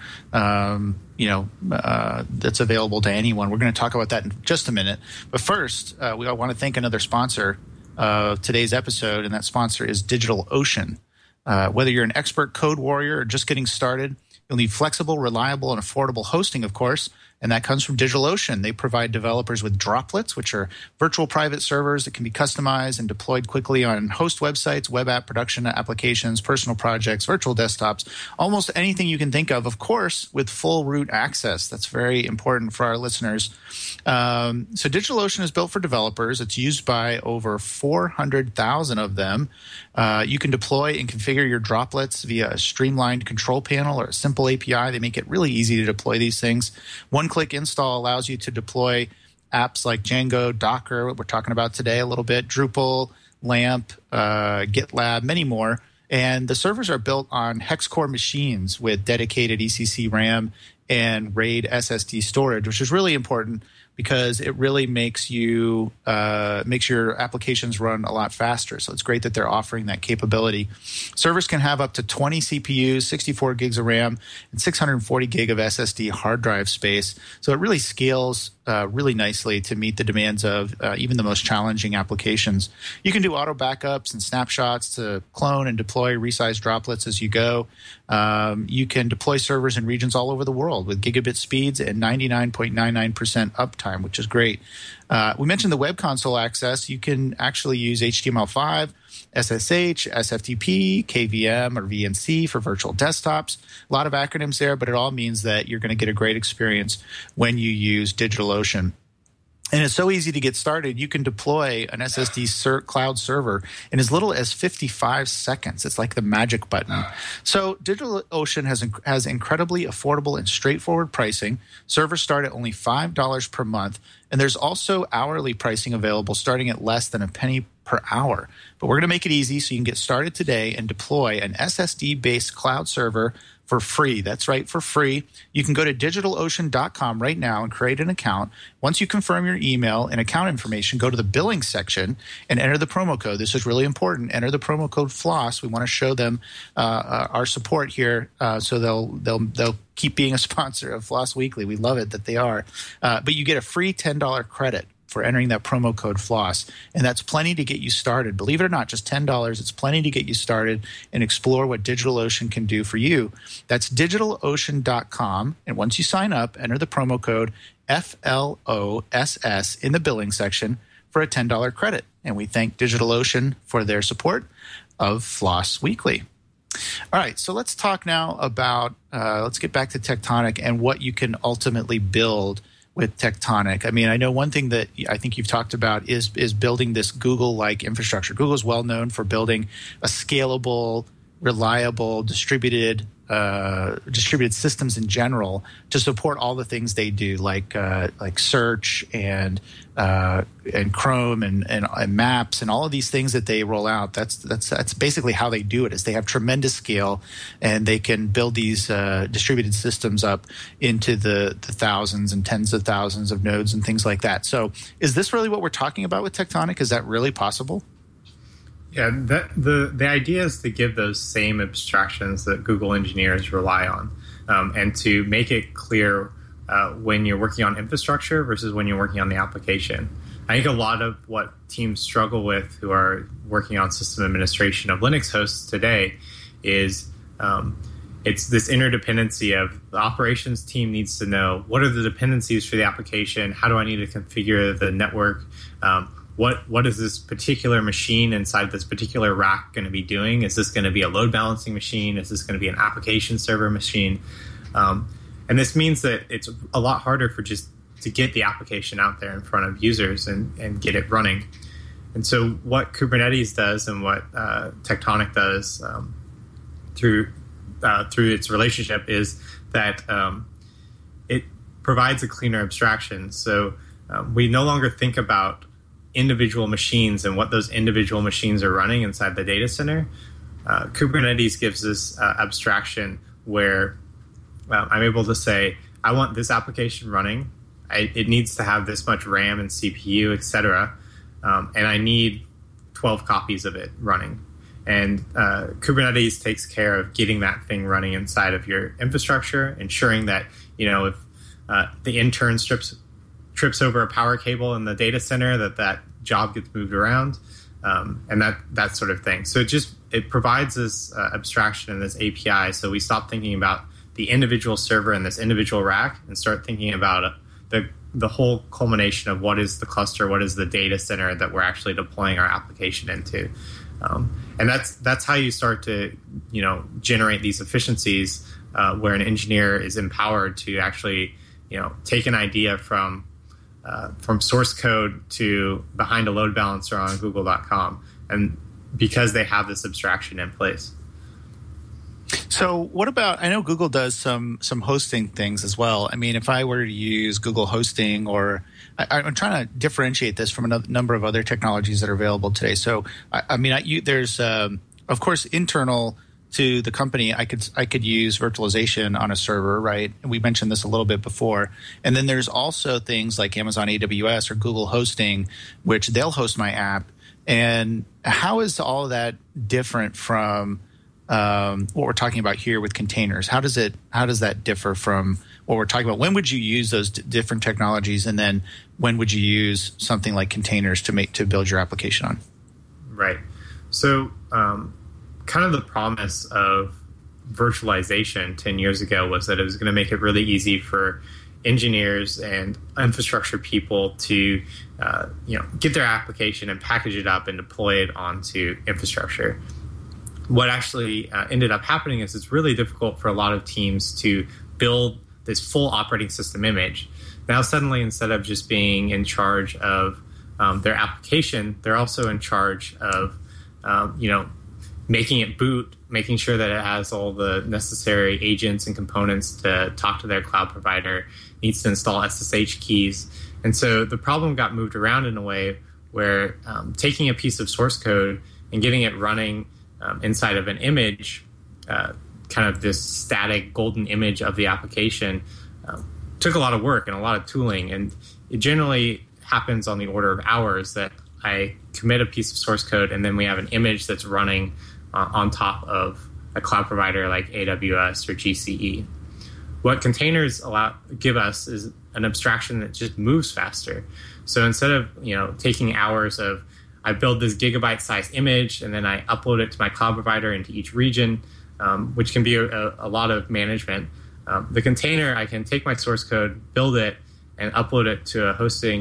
[SPEAKER 1] that's available to anyone. We're going to talk about that in just a minute. But first, we want to thank another sponsor of today's episode, and that sponsor is DigitalOcean. Whether you're an expert code warrior or just getting started, you'll need flexible, reliable, and affordable hosting, of course. and that comes from DigitalOcean. They provide developers with Droplets, which are virtual private servers that can be customized and deployed quickly on host websites, web app production applications, personal projects, virtual desktops, almost anything you can think of course, with full root access. That's very important for our listeners. So DigitalOcean is built for developers. It's used by over 400,000 of them. You can deploy and configure your Droplets via a streamlined control panel or a simple API. They make it really easy to deploy these things. One-click install allows you to deploy apps like Django, Docker, what we're talking about today a little bit, Drupal, LAMP, GitLab, many more. And the servers are built on hex-core machines with dedicated ECC RAM and RAID SSD storage, which is really important because it really makes your applications run a lot faster. So it's great that they're offering that capability. Servers can have up to 20 CPUs, 64 gigs of RAM, and 640 gig of SSD hard drive space. So it really scales really nicely to meet the demands of even the most challenging applications. You can do auto backups and snapshots to clone and deploy resized Droplets as you go. You can deploy servers in regions all over the world with gigabit speeds and 99.99% uptime, which is great. We mentioned the web console access. You can actually use HTML5, SSH, SFTP, KVM, or VNC for virtual desktops. A lot of acronyms there, but it all means that you're going to get a great experience when you use DigitalOcean. And it's so easy to get started. You can deploy an SSD cloud server in as little as 55 seconds. It's like the magic button. So DigitalOcean has incredibly affordable and straightforward pricing. Servers start at only $5 per month. And there's also hourly pricing available starting at less than a penny per hour. But we're going to make it easy so you can get started today and deploy an SSD-based cloud server for free. That's right, for free. You can go to DigitalOcean.com right now and create an account. Once you confirm your email and account information, go to the billing section and enter the promo code. This is really important. Enter the promo code FLOSS. We want to show them our support here, so they'll keep being a sponsor of Floss Weekly. We love it that they are. But you get a free $10 credit for entering that promo code FLOSS. And that's plenty to get you started. Believe it or not, just $10. It's plenty to get you started and explore what DigitalOcean can do for you. That's DigitalOcean.com. And once you sign up, enter the promo code FLOSS in the billing section for a $10 credit. And we thank DigitalOcean for their support of Floss Weekly. All right, so let's talk now about, let's get back to Tectonic and what you can ultimately build with Tectonic. I mean, I know one thing that I think you've talked about is building this Google-like infrastructure. Google is well known for building a scalable, reliable, distributed systems in general to support all the things they do, like search and Chrome and Maps and all of these things that they roll out. That's basically how they do it. Is they have tremendous scale and they can build these distributed systems up into the thousands and tens of thousands of nodes and things like that. So, is this really what we're talking about with Tectonic? Is that really possible?
[SPEAKER 6] Yeah, the idea is to give those same abstractions that Google engineers rely on, and to make it clear when you're working on infrastructure versus when you're working on the application. I think a lot of what teams struggle with who are working on system administration of Linux hosts today is it's this interdependency of the operations team needs to know what are the dependencies for the application, how do I need to configure the network, what is this particular machine inside this particular rack going to be doing? Is this going to be a load balancing machine? Is this going to be an application server machine? And this means that it's a lot harder for just to get the application out there in front of users and get it running. And so what Kubernetes does and what Tectonic does through its relationship is that it provides a cleaner abstraction. So we no longer think about individual machines and what those individual machines are running inside the data center. Kubernetes gives this abstraction where I'm able to say, I want this application running. It needs to have this much RAM and CPU, etc. And I need 12 copies of it running. And Kubernetes takes care of getting that thing running inside of your infrastructure, ensuring that, if the intern trips over a power cable in the data center, that job gets moved around, and that sort of thing. So it provides this abstraction and this API. So we stop thinking about the individual server and this individual rack and start thinking about the whole culmination of what is the cluster, what is the data center that we're actually deploying our application into. And that's how you start to, generate these efficiencies where an engineer is empowered to actually, take an idea from source code to behind a load balancer on Google.com, and because they have this abstraction in place.
[SPEAKER 1] So what about, I know Google does some hosting things as well. I mean, if I were to use Google hosting, or I'm trying to differentiate this from a number of other technologies that are available today. So, there's, of course, internal to the company, I could use virtualization on a server, right? And we mentioned this a little bit before. And then there's also things like Amazon AWS or Google hosting, which they'll host my app. And how is all of that different from what we're talking about here with containers? How does that differ from what we're talking about? When would you use those different technologies, and then when would you use something like containers to build your application on?
[SPEAKER 6] Right. So, kind of the promise of virtualization 10 years ago was that it was going to make it really easy for engineers and infrastructure people to, get their application and package it up and deploy it onto infrastructure. What actually ended up happening is it's really difficult for a lot of teams to build this full operating system image. Now, suddenly, instead of just being in charge of their application, they're also in charge of, making it boot, making sure that it has all the necessary agents and components to talk to their cloud provider, needs to install SSH keys. And so the problem got moved around in a way where taking a piece of source code and getting it running inside of an image, kind of this static golden image of the application, took a lot of work and a lot of tooling. And it generally happens on the order of hours that I commit a piece of source code and then we have an image that's running on top of a cloud provider like AWS or GCE. What containers give us is an abstraction that just moves faster. So instead of taking hours of, I build this gigabyte-sized image and then I upload it to my cloud provider into each region, which can be a lot of management. The container, I can take my source code, build it, and upload it to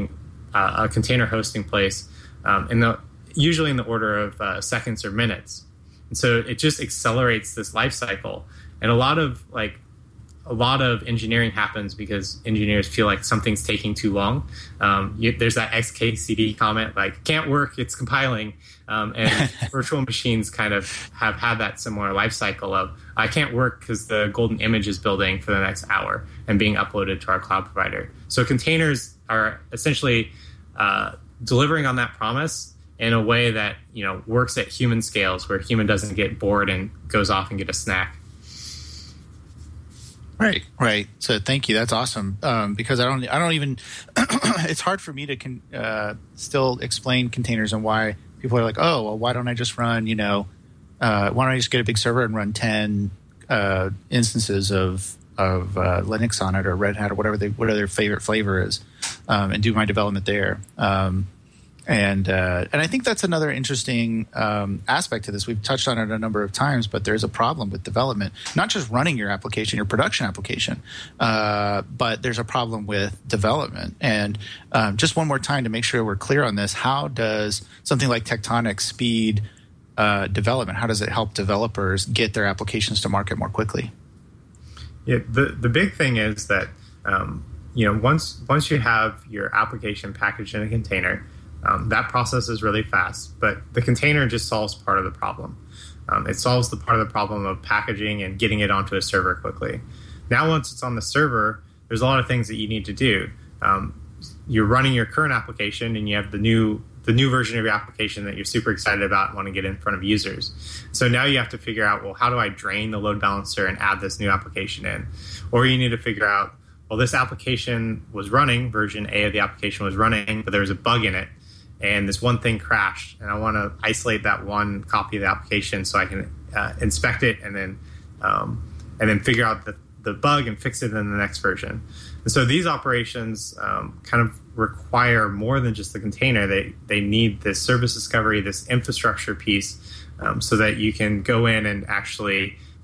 [SPEAKER 6] a container hosting place, usually in the order of seconds or minutes. And so it just accelerates this life cycle. And a lot of engineering happens because engineers feel like something's taking too long. There's that XKCD comment, like, can't work, it's compiling. And virtual machines kind of have had that similar life cycle of, I can't work because the golden image is building for the next hour and being uploaded to our cloud provider. So containers are essentially delivering on that promise in a way that works at human scales, where human doesn't get bored and goes off and get a snack.
[SPEAKER 1] Right. So thank you. That's awesome. Because I don't even. It's hard for me to still explain containers and why people are like, oh, well, why don't I just run? Why don't I just get a big server and run 10 instances of Linux on it, or Red Hat, or whatever their favorite flavor is, and do my development there. And I think that's another interesting aspect to this. We've touched on it a number of times, but there's a problem with development, not just running your application, your production application, but there's a problem with development. And just one more time to make sure we're clear on this, how does something like Tectonic speed development? How does it help developers get their applications to market more quickly?
[SPEAKER 6] Yeah, the big thing is that once you have your application packaged in a container, that process is really fast, but the container just solves part of the problem. It solves the part of the problem of packaging and getting it onto a server quickly. Now, once it's on the server, there's a lot of things that you need to do. You're running your current application, and you have the new version of your application that you're super excited about and want to get in front of users. So now you have to figure out, well, how do I drain the load balancer and add this new application in? Or you need to figure out, well, this application was running, version A of the application was running, but there was a bug in it. And this one thing crashed, and I want to isolate that one copy of the application so I can inspect it and then figure out the bug and fix it in the next version. And so these operations kind of require more than just the container. They need this service discovery, this infrastructure piece, so that you can go in and actually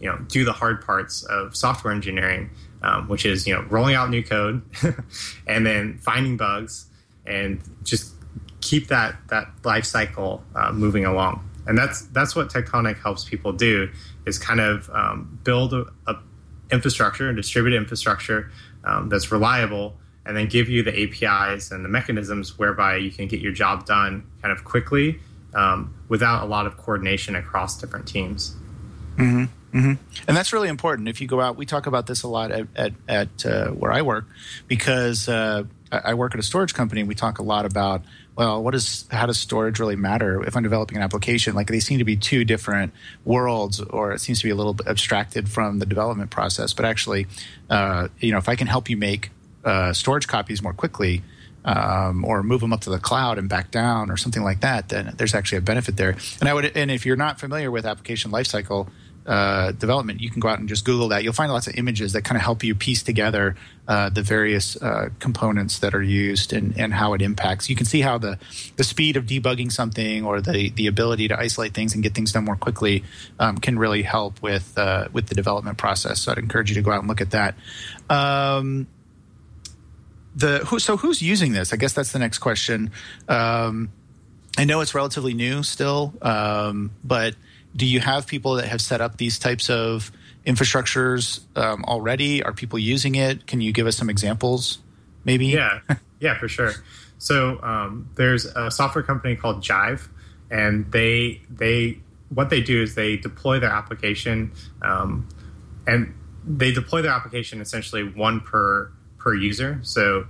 [SPEAKER 6] do the hard parts of software engineering, which is, rolling out new code and then finding bugs and just keep that life cycle moving along. And that's what Tectonic helps people do, is kind of build a infrastructure, a distributed infrastructure that's reliable, and then give you the APIs and the mechanisms whereby you can get your job done kind of quickly without a lot of coordination across different teams.
[SPEAKER 1] Mm-hmm. Mm-hmm. And that's really important. If you go out, we talk about this a lot at where I work, because I work at a storage company. We talk a lot about, well, how does storage really matter if I'm developing an application? Like, they seem to be two different worlds, or it seems to be a little bit abstracted from the development process. But actually, if I can help you make storage copies more quickly, or move them up to the cloud and back down, or something like that, then there's actually a benefit there. And if you're not familiar with application lifecycle development, you can go out and just Google that. You'll find lots of images that kind of help you piece together the various components that are used and how it impacts. You can see how the speed of debugging something, or the ability to isolate things and get things done more quickly can really help with the development process. So I'd encourage you to go out and look at that. So who's using this? I guess that's the next question. I know it's relatively new still, but do you have people that have set up these types of infrastructures already? Are people using it? Can you give us some examples, maybe?
[SPEAKER 6] Yeah, for sure. So there's a software company called Jive, and what they do is they deploy their application, and they deploy their application essentially one per user. So,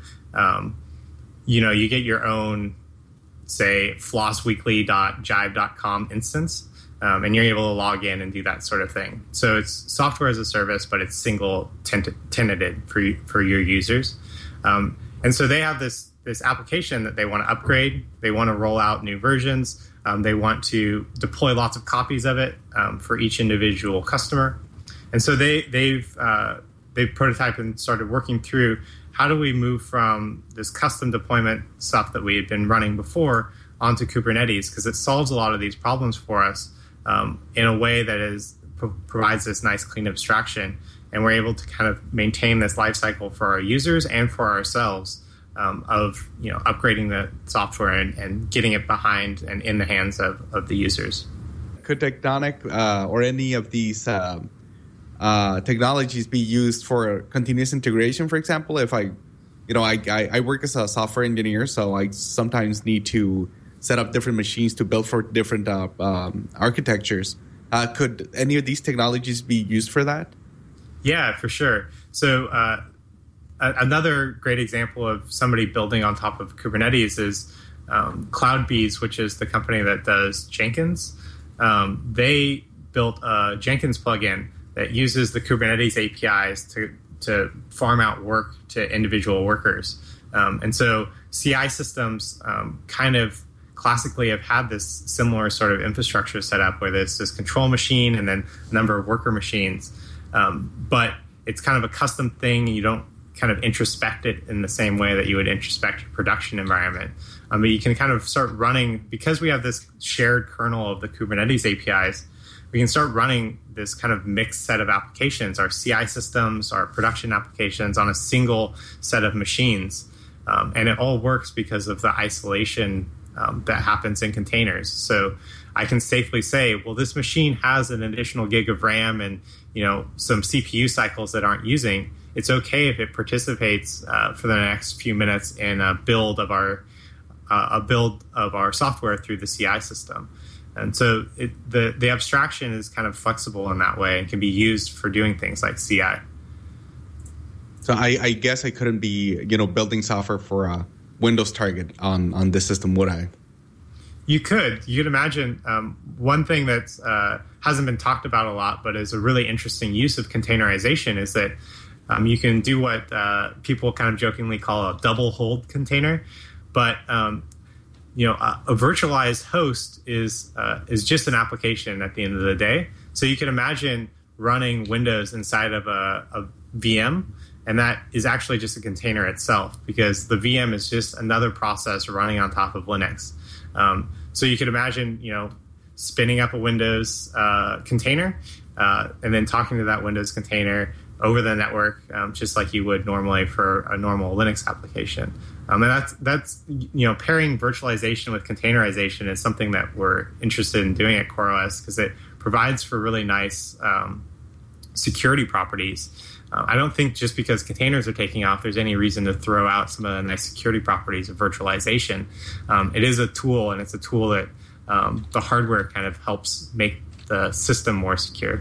[SPEAKER 6] you get your own, say, flossweekly.jive.com instance, and you're able to log in and do that sort of thing. So it's software as a service, but it's single tenanted for your users. And so they have this application that they want to upgrade. They want to roll out new versions. They want to deploy lots of copies of it for each individual customer. And so they've prototyped and started working through, how do we move from this custom deployment stuff that we had been running before onto Kubernetes, because it solves a lot of these problems for us in a way that provides this nice clean abstraction, and we're able to kind of maintain this lifecycle for our users and for ourselves of upgrading the software and getting it behind and in the hands of the users.
[SPEAKER 5] Could Tectonic or any of these technologies be used for continuous integration? For example, if I work as a software engineer, so I sometimes need to set up different machines to build for different architectures. Could any of these technologies be used for that?
[SPEAKER 6] Yeah, for sure. So another great example of somebody building on top of Kubernetes is CloudBees, which is the company that does Jenkins. They built a Jenkins plugin that uses the Kubernetes APIs to farm out work to individual workers. And so CI systems kind of classically have had this similar sort of infrastructure set up, where there's this control machine and then a number of worker machines. But it's kind of a custom thing. You don't kind of introspect it in the same way that you would introspect your production environment. But you can kind of start running, because we have this shared kernel of the Kubernetes APIs, we can start running this kind of mixed set of applications, our CI systems, our production applications, on a single set of machines. And it all works because of the isolation that happens in containers. So I can safely say, well, this machine has an additional gig of RAM and some CPU cycles that aren't using. It's okay if it participates for the next few minutes in a build of our software through the CI system. And so the abstraction is kind of flexible in that way and can be used for doing things like CI.
[SPEAKER 5] So I guess I couldn't be, building software for a Windows target on this system, would I?
[SPEAKER 6] You could imagine one thing that hasn't been talked about a lot, but is a really interesting use of containerization, is that you can do what people kind of jokingly call a double hold container. But a virtualized host is just an application at the end of the day. So you can imagine running Windows inside of a VM, and that is actually just a container itself, because the VM is just another process running on top of Linux. So you could imagine, spinning up a Windows container and then talking to that Windows container over the network, just like you would normally for a normal Linux application. And that's pairing virtualization with containerization is something that we're interested in doing at CoreOS because it provides for really nice security properties. I don't think just because containers are taking off, there's any reason to throw out some of the nice security properties of virtualization. It is a tool, and it's a tool that the hardware kind of helps make the system more secure.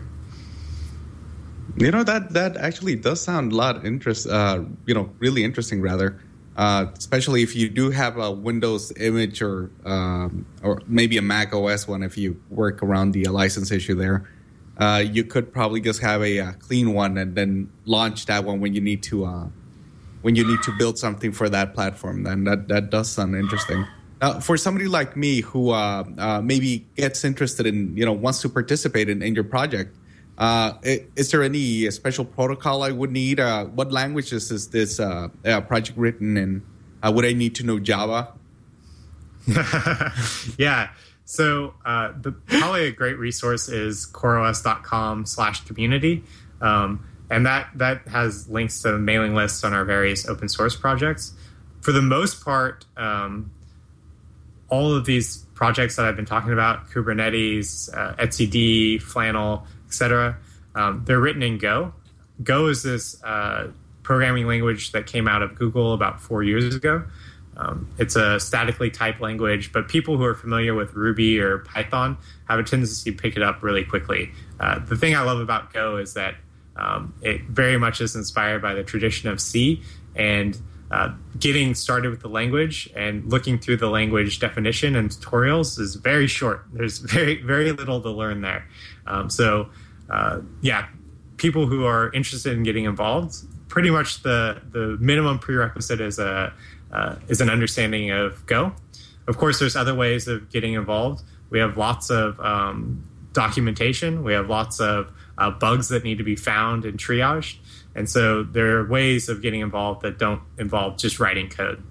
[SPEAKER 5] That actually does sound a lot really interesting rather. Especially if you do have a Windows image or maybe a Mac OS one, if you work around the license issue there, you could probably just have a clean one and then launch that one when you need to build something for that platform. Then that does sound interesting. For somebody like me who maybe gets interested in wants to participate in your project. Is there any special protocol I would need? What languages is this project written in? Would I need to know Java?
[SPEAKER 6] Yeah. So probably a great resource is coreos.com/community. And that has links to mailing lists on our various open source projects. For the most part, all of these projects that I've been talking about, Kubernetes, etcd, Flannel, etc., they're written in Go. Go is this programming language that came out of Google about 4 years ago. It's a statically typed language, but people who are familiar with Ruby or Python have a tendency to pick it up really quickly. The thing I love about Go is that it very much is inspired by the tradition of C, and getting started with the language and looking through the language definition and tutorials is very short. There's very, very little to learn there. People who are interested in getting involved, pretty much the minimum prerequisite is an understanding of Go. Of course, there's other ways of getting involved. We have lots of documentation. We have lots of bugs that need to be found and triaged. And so there are ways of getting involved that don't involve just writing code.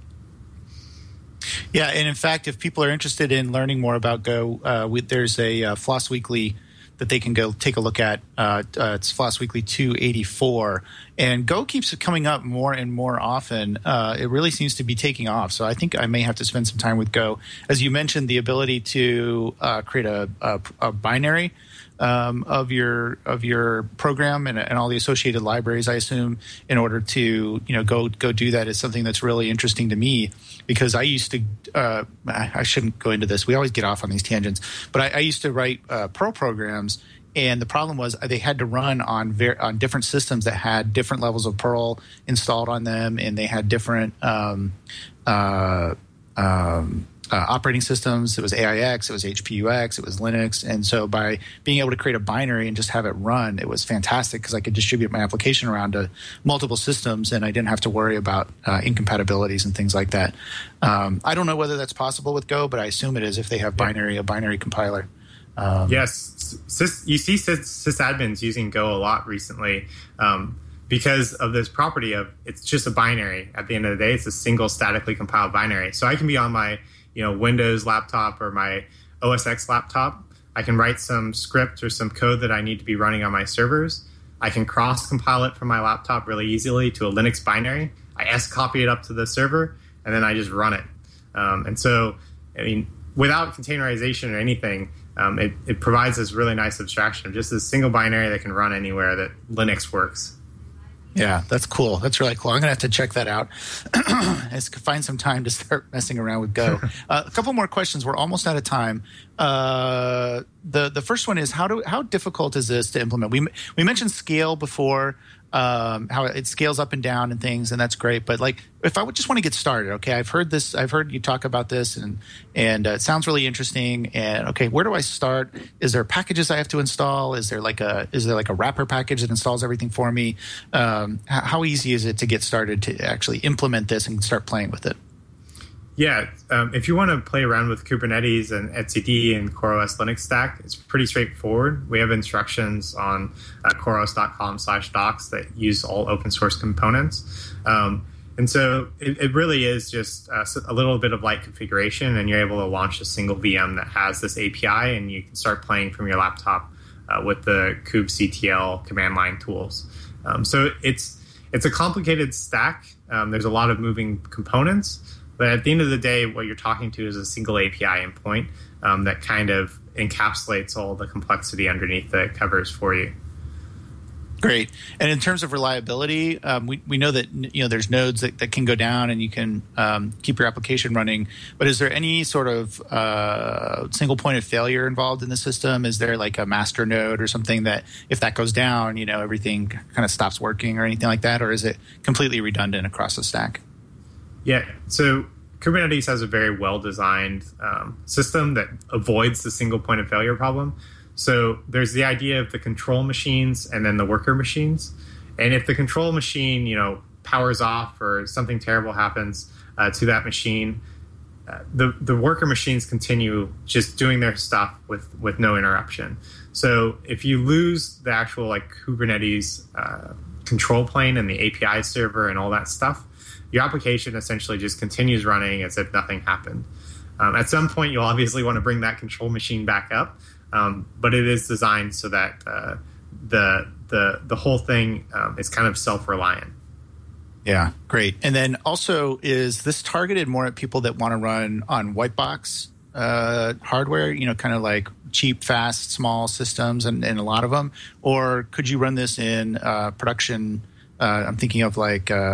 [SPEAKER 1] Yeah, and in fact, if people are interested in learning more about Go, there's a Floss Weekly that they can go take a look at. It's Floss Weekly 284. And Go keeps coming up more and more often. It really seems to be taking off. So I think I may have to spend some time with Go. As you mentioned, the ability to create a binary of your program and all the associated libraries, I assume, in order to go do that is something that's really interesting to me, because I used to I shouldn't go into this. We always get off on these tangents, but I used to write Perl programs, and the problem was they had to run on different systems that had different levels of Perl installed on them, and they had different operating systems. It was AIX, it was HPUX, it was Linux. And so by being able to create a binary and just have it run, it was fantastic because I could distribute my application around to multiple systems and I didn't have to worry about incompatibilities and things like that. I don't know whether that's possible with Go, but I assume it is if they have a binary compiler.
[SPEAKER 6] Yes. You see sysadmins using Go a lot recently because of this property of it's just a binary. At the end of the day, it's a single statically compiled binary. So I can be on my Windows laptop or my OS X laptop. I can write some script or some code that I need to be running on my servers. I can cross-compile it from my laptop really easily to a Linux binary. I S-copy it up to the server, and then I just run it. And so, without containerization or anything, it provides this really nice abstraction of just a single binary that can run anywhere that Linux works.
[SPEAKER 1] Yeah, that's cool. That's really cool. I'm going to have to check that out. Find some time to start messing around with Go. A couple more questions. We're almost out of time. The first one is how difficult is this to implement? We mentioned scale before, how it scales up and down and things, and that's great. But if I would just want to get started, okay, I've heard you talk about this, and it sounds really interesting. And okay, where do I start? Is there packages I have to install? Is there like a wrapper package that installs everything for me? How easy is it to get started to actually implement this and start playing with it?
[SPEAKER 6] Yeah, if you want to play around with Kubernetes and etcd and CoreOS Linux stack, it's pretty straightforward. We have instructions on coreos.com/docs that use all open source components. And so it really is just a little bit of light configuration, and you're able to launch a single VM that has this API, and you can start playing from your laptop with the kubectl command line tools. So it's a complicated stack. There's a lot of moving components, but at the end of the day, what you're talking to is a single API endpoint that kind of encapsulates all the complexity underneath the covers for you.
[SPEAKER 1] Great. And in terms of reliability, we know that there's nodes that can go down and you can keep your application running. But is there any sort of single point of failure involved in the system? Is there like a master node or something that if that goes down, everything kind of stops working or anything like that? Or is it completely redundant across the stack?
[SPEAKER 6] Yeah. So Kubernetes has a very well-designed system that avoids the single point of failure problem. So there's the idea of the control machines and then the worker machines. And if the control machine, powers off or something terrible happens to that machine, the worker machines continue just doing their stuff with no interruption. So if you lose the actual Kubernetes control plane and the API server and all that stuff, your application essentially just continues running as if nothing happened. At some point, you'll obviously want to bring that control machine back up. But it is designed so that the whole thing is kind of self-reliant.
[SPEAKER 1] Yeah, great. And then also, is this targeted more at people that want to run on white box hardware, kind of like cheap, fast, small systems and a lot of them? Or could you run this in production? I'm thinking of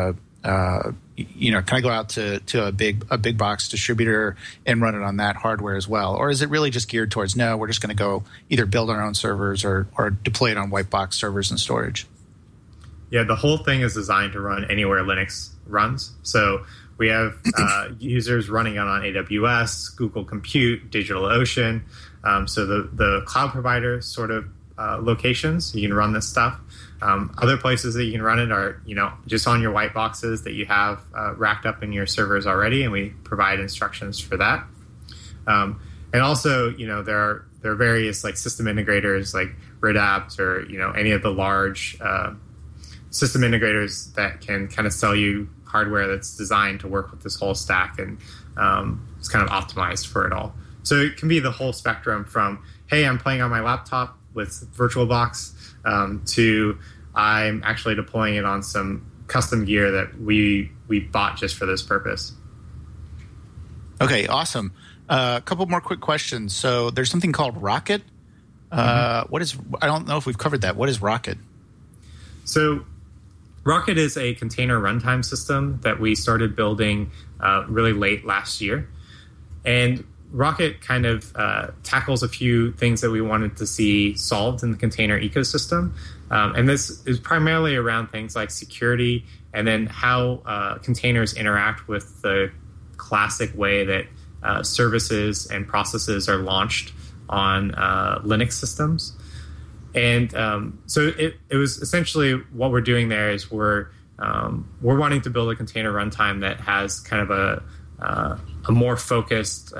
[SPEAKER 1] can I go out to a big box distributor and run it on that hardware as well? Or is it really just geared towards, no, we're just going to go either build our own servers or deploy it on white box servers and storage?
[SPEAKER 6] Yeah, the whole thing is designed to run anywhere Linux runs. So we have users running it on AWS, Google Compute, DigitalOcean. So the cloud provider sort of locations, you can run this stuff. Other places that you can run it are, just on your white boxes that you have racked up in your servers already, and we provide instructions for that. And also, there are various system integrators like Redapt or any of the large system integrators that can kind of sell you hardware that's designed to work with this whole stack and it's kind of optimized for it all. So it can be the whole spectrum from, hey, I'm playing on my laptop with VirtualBox to I'm actually deploying it on some custom gear that we bought just for this purpose. Okay,
[SPEAKER 1] awesome. A couple more quick questions. So there's something called Rocket. What is? I don't know if we've covered that. What is Rocket? So Rocket is a container runtime system that we started building really late last year. And Rocket kind of tackles a few things that we wanted to see solved in the container ecosystem. And this is primarily around things like security and then how containers interact with the classic way that services and processes are launched on Linux systems. And so it was essentially what we're doing there is we're wanting to build a container runtime that has kind of a more focused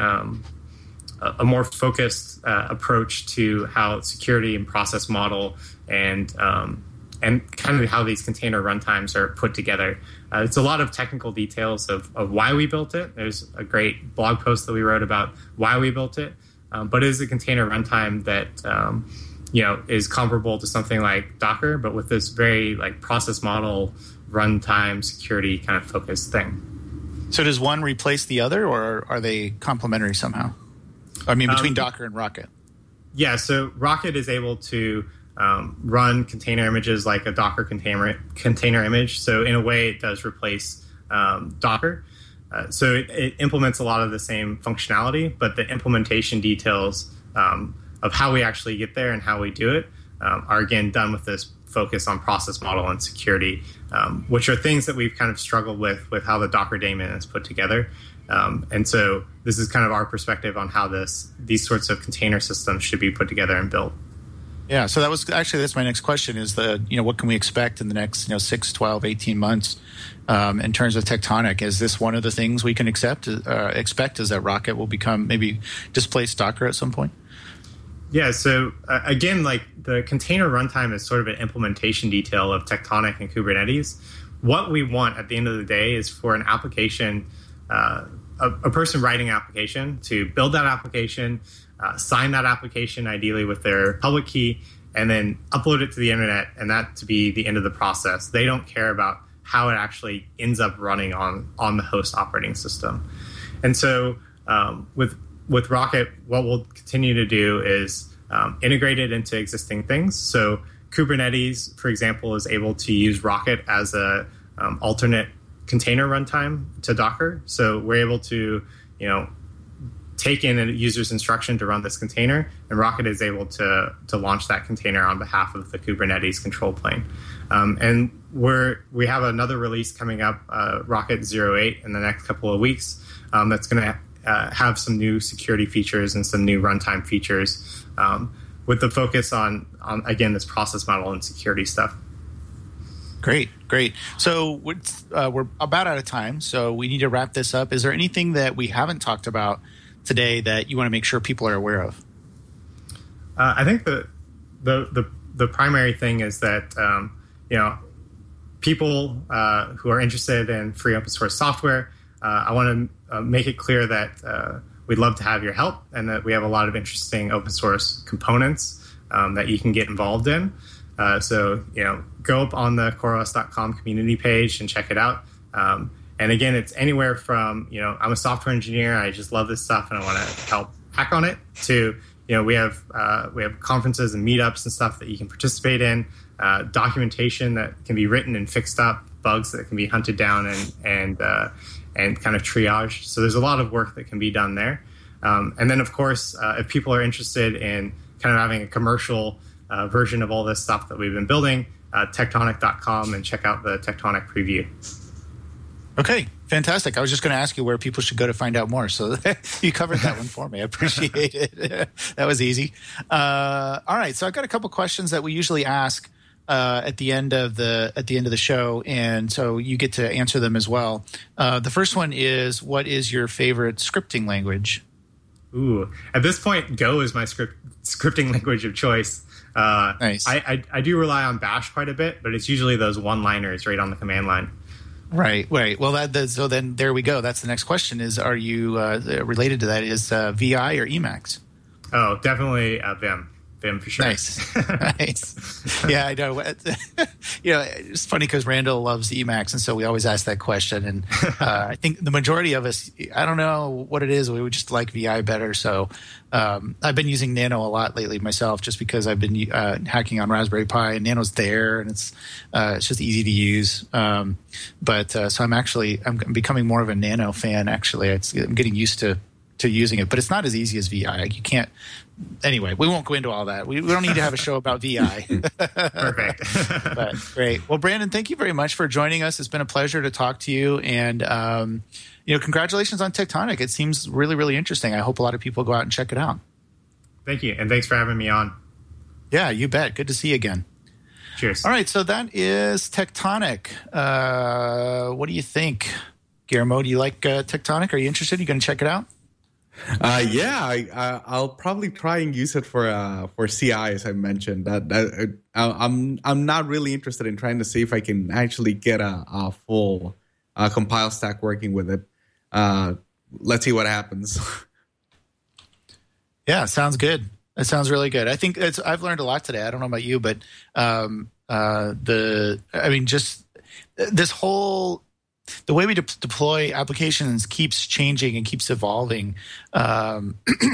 [SPEAKER 1] approach to how security and process model and kind of how these container runtimes are put together. It's a lot of technical details of why we built it. There's a great blog post that we wrote about why we built it, but it is a container runtime that is comparable to something like Docker, but with this very process model runtime security kind of focused thing. So does one replace the other, or are they complementary somehow? I mean, between Docker and Rocket. Yeah, so Rocket is able to run container images like a Docker container image. So in a way, it does replace Docker. So it implements a lot of the same functionality, but the implementation details of how we actually get there and how we do it are, again, done with this focus on process model and security, which are things that we've kind of struggled with how the Docker daemon is put together. And so this is kind of our perspective on how these sorts of container systems should be put together and built. Yeah, so that's my next question is what can we expect in the next 6, 12, 18 months in terms of Tectonic? Is this one of the things we can expect is that Rocket will maybe displace Docker at some point? Yeah, so again, the container runtime is sort of an implementation detail of Tectonic and Kubernetes.
[SPEAKER 6] what we want at the end of the day is for an application, a person writing an application to build that application, sign that application ideally with their public key, and then upload it to the internet, and that to be the end of the process. They don't care about how it actually ends up running on the host operating system. And so with Rocket, what we'll continue to do is integrate it into existing things. So Kubernetes, for example, is able to use Rocket as a alternate container runtime to Docker. So we're able to, take in a user's instruction to run this container, and Rocket is able to launch that container on behalf of the Kubernetes control plane. And we have another release coming up, Rocket 08, in the next couple of weeks. That's going to have some new security features and some new runtime features, with the focus on again, this process model and security stuff.
[SPEAKER 1] Great. So we're about out of time, so we need to wrap this up. Is there anything that we haven't talked about today that you want to make sure people are aware of?
[SPEAKER 6] I think the primary thing is that people who are interested in free open source software, I want to make it clear that we'd love to have your help, and that we have a lot of interesting open source components that you can get involved in. So go up on the CoreOS.com community page and check it out. And again, it's anywhere from, I'm a software engineer, I just love this stuff and I want to help hack on it, to, we have conferences and meetups and stuff that you can participate in, documentation that can be written and fixed up, bugs that can be hunted down and kind of triaged. So there's a lot of work that can be done there. And then, of course, if people are interested in kind of having a commercial version of all this stuff that we've been building, Tectonic.com, and check out the Tectonic preview. Okay,
[SPEAKER 1] fantastic. I was just going to ask you where people should go to find out more. So you covered that one for me. I appreciate it. That was easy. All right, so I've got a couple questions that we usually ask at the end of the show, and so you get to answer them as well. The first one is, what is your favorite scripting language?
[SPEAKER 6] Ooh, at this point, Go is my scripting language of choice.
[SPEAKER 1] Nice.
[SPEAKER 6] I do rely on Bash quite a bit, but it's usually those one-liners right on the command line.
[SPEAKER 1] Right. Well, so then there we go. That's the next question: is, are you related to that? Is VI or Emacs?
[SPEAKER 6] Oh, definitely Vim. Vim for sure.
[SPEAKER 1] Nice. Yeah, I know. It's funny because Randall loves Emacs, and so we always ask that question. And I think the majority of us, I don't know what it is, we would just like VI better. So I've been using Nano a lot lately myself, just because I've been hacking on Raspberry Pi, and Nano's there, and it's just easy to use. So I'm becoming more of a Nano fan. Actually, I'm getting used to using it, but it's not as easy as VI. You can't. Anyway, we won't go into all that. We don't need to have a show about VI.
[SPEAKER 6] Perfect.
[SPEAKER 1] But great. Well, Brandon, thank you very much for joining us. It's been a pleasure to talk to you, and congratulations on Tectonic. It seems really, really interesting. I hope a lot of people go out and check it out.
[SPEAKER 6] Thank you, and thanks for having me on.
[SPEAKER 1] Yeah, you bet. Good to see you again.
[SPEAKER 6] Cheers.
[SPEAKER 1] All right, so that is Tectonic. What do you think, Guillermo? Do you like Tectonic? Are you interested? Are you going to check it out?
[SPEAKER 5] I'll probably try and use it for CI, as I mentioned. I'm not really interested in trying to see if I can actually get a full compile stack working with it. Let's see what happens.
[SPEAKER 1] Yeah, sounds good. It sounds really good. I think I've learned a lot today. I don't know about you, but this whole. The way we deploy applications keeps changing and keeps evolving, from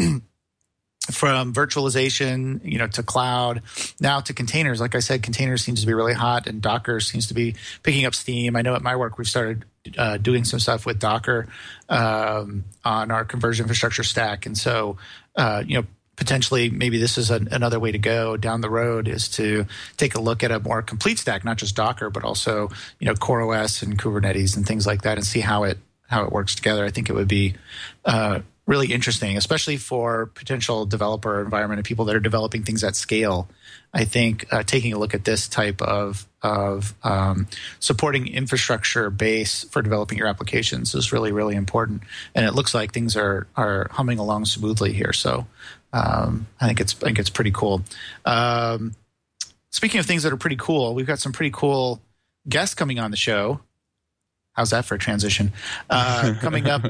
[SPEAKER 1] virtualization, to cloud, now to containers. Like I said, containers seems to be really hot, and Docker seems to be picking up steam. I know at my work we've started doing some stuff with Docker on our converged infrastructure stack, and so potentially maybe this is another way to go down the road, is to take a look at a more complete stack, not just Docker, but also, CoreOS and Kubernetes and things like that, and see how it works together. I think it would be really interesting, especially for potential developer environment and people that are developing things at scale. I think taking a look at this type of supporting infrastructure base for developing your applications is really, really important. And it looks like things are humming along smoothly here. So I think it's pretty cool. Speaking of things that are pretty cool, we've got some pretty cool guest coming on the show. How's that for a transition? Coming up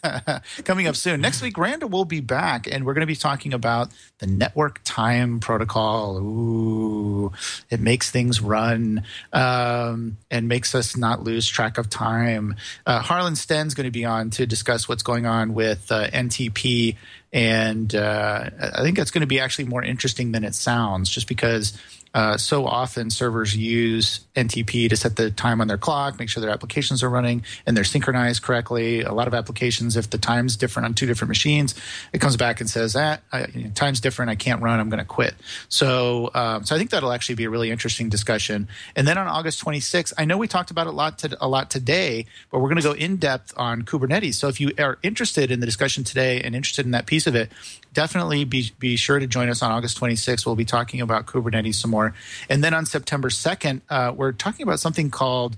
[SPEAKER 1] soon. Next week, Randall will be back, and we're going to be talking about the network time protocol. Ooh, it makes things run and makes us not lose track of time. Harlan Sten's going to be on to discuss what's going on with NTP, and I think that's going to be actually more interesting than it sounds, just because so often servers use NTP to set the time on their clock, make sure their applications are running and they're synchronized correctly. A lot of applications, if the time's different on two different machines, it comes back and says, time's different, I can't run, I'm going to quit. So I think that'll actually be a really interesting discussion. And then on August 26th, I know we talked about it a lot today, but we're going to go in depth on Kubernetes. So if you are interested in the discussion today and interested in that piece of it, definitely be sure to join us on August 26th. We'll be talking about Kubernetes some more. And then on September 2nd, we're talking about something called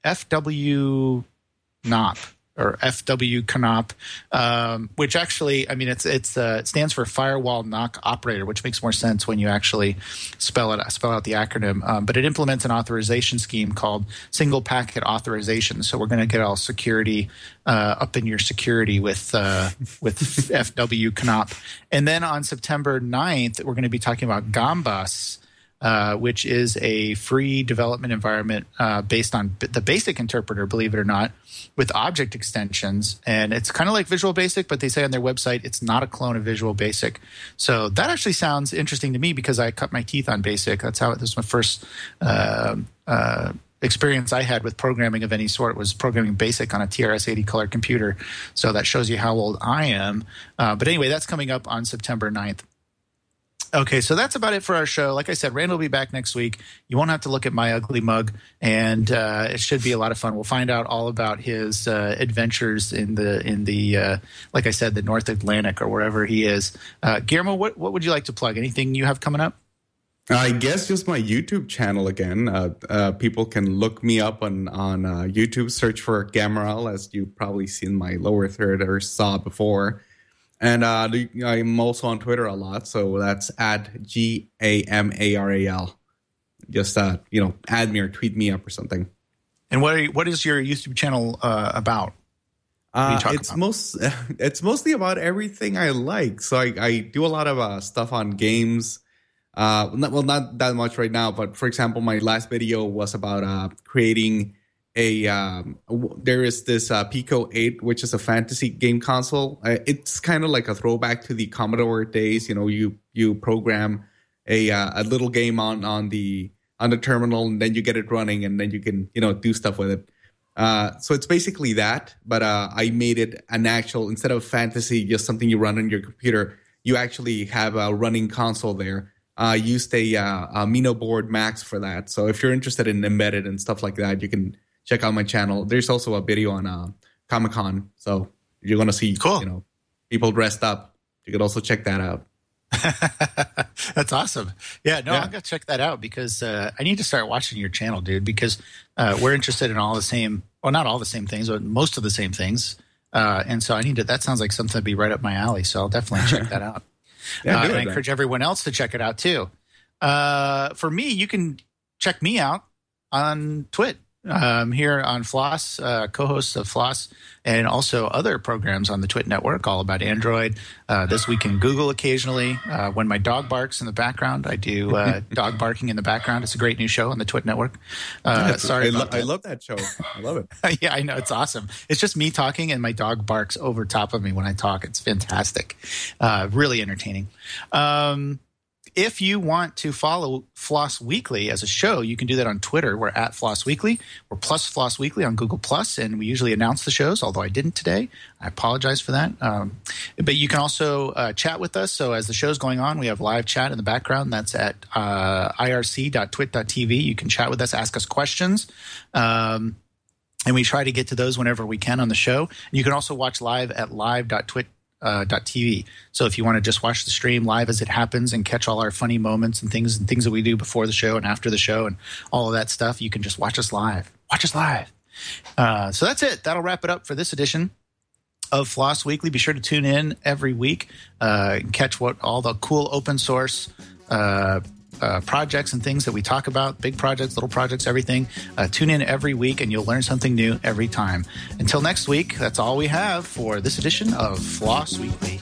[SPEAKER 1] FW NOP or FW CNOP, which actually, I mean, it stands for Firewall NOC Operator, which makes more sense when you actually spell out the acronym. But it implements an authorization scheme called Single Packet Authorization. So we're going to get all security up in your security with FW CNOP. And then on September 9th, we're going to be talking about Gambas, which is a free development environment based on the BASIC interpreter, believe it or not, with object extensions. And it's kind of like Visual Basic, but they say on their website it's not a clone of Visual Basic. So that actually sounds interesting to me because I cut my teeth on BASIC. This was my first experience I had with programming of any sort, was programming BASIC on a TRS-80 color computer. So that shows you how old I am. But anyway, that's coming up on September 9th. Okay, so that's about it for our show. Like I said, Randall will be back next week. You won't have to look at my ugly mug, and it should be a lot of fun. We'll find out all about his adventures in the like I said, the North Atlantic or wherever he is. Guillermo, what would you like to plug? Anything you have coming up?
[SPEAKER 5] I guess just my YouTube channel again. People can look me up on YouTube, search for Gamarel, as you probably seen my lower third or saw before. And I'm also on Twitter a lot, so that's at GAMARAL. Just add me or tweet me up or something.
[SPEAKER 1] And what is your YouTube channel about?
[SPEAKER 5] It's mostly about everything I like. So I do a lot of stuff on games. Not that much right now, but for example, my last video was about creating there is this Pico 8, which is a fantasy game console. It's kind of like a throwback to the Commodore days. You program a little game on the terminal, and then you get it running, and then you can do stuff with it. So it's basically that, but I made it an actual, instead of fantasy, just something you run on your computer. You actually have a running console there. Used a Mino Board Max for that. So if you're interested in embedded and stuff like that, you can check out my channel. There's also a video on Comic-Con, so if you're going to see people dressed up, you could also check that out.
[SPEAKER 1] That's awesome. I'm going to check that out because I need to start watching your channel, dude, because we're interested in all the same, well, not all the same things, but most of the same things. And so that sounds like something that'd be right up my alley. So I'll definitely check that out. And I encourage everyone else to check it out too. For me, you can check me out on Twit. Here on Floss, co-host of Floss, and also other programs on the Twit network, all about Android. This Week in Google occasionally. When my dog barks in the background, I do dog barking in the background. It's a great new show on the Twit network.
[SPEAKER 5] I love that show. I love it.
[SPEAKER 1] Yeah, I know. It's awesome. It's just me talking and my dog barks over top of me when I talk. It's fantastic. Really entertaining. If you want to follow Floss Weekly as a show, you can do that on Twitter. We're at Floss Weekly. We're plus Floss Weekly on Google+, and we usually announce the shows, although I didn't today. I apologize for that. But you can also chat with us. So as the show's going on, we have live chat in the background. That's at irc.twit.tv. You can chat with us, ask us questions. And we try to get to those whenever we can on the show. You can also watch live at live.twit.tv. So if you want to just watch the stream live as it happens and catch all our funny moments and things that we do before the show and after the show and all of that stuff, you can just watch us live. So that's it. That'll wrap it up for this edition of Floss Weekly. Be sure to tune in every week and catch what all the cool open source projects and things that we talk about, big projects, little projects, everything. Tune in every week and you'll learn something new every time. Until next week, that's all we have for this edition of Floss Weekly.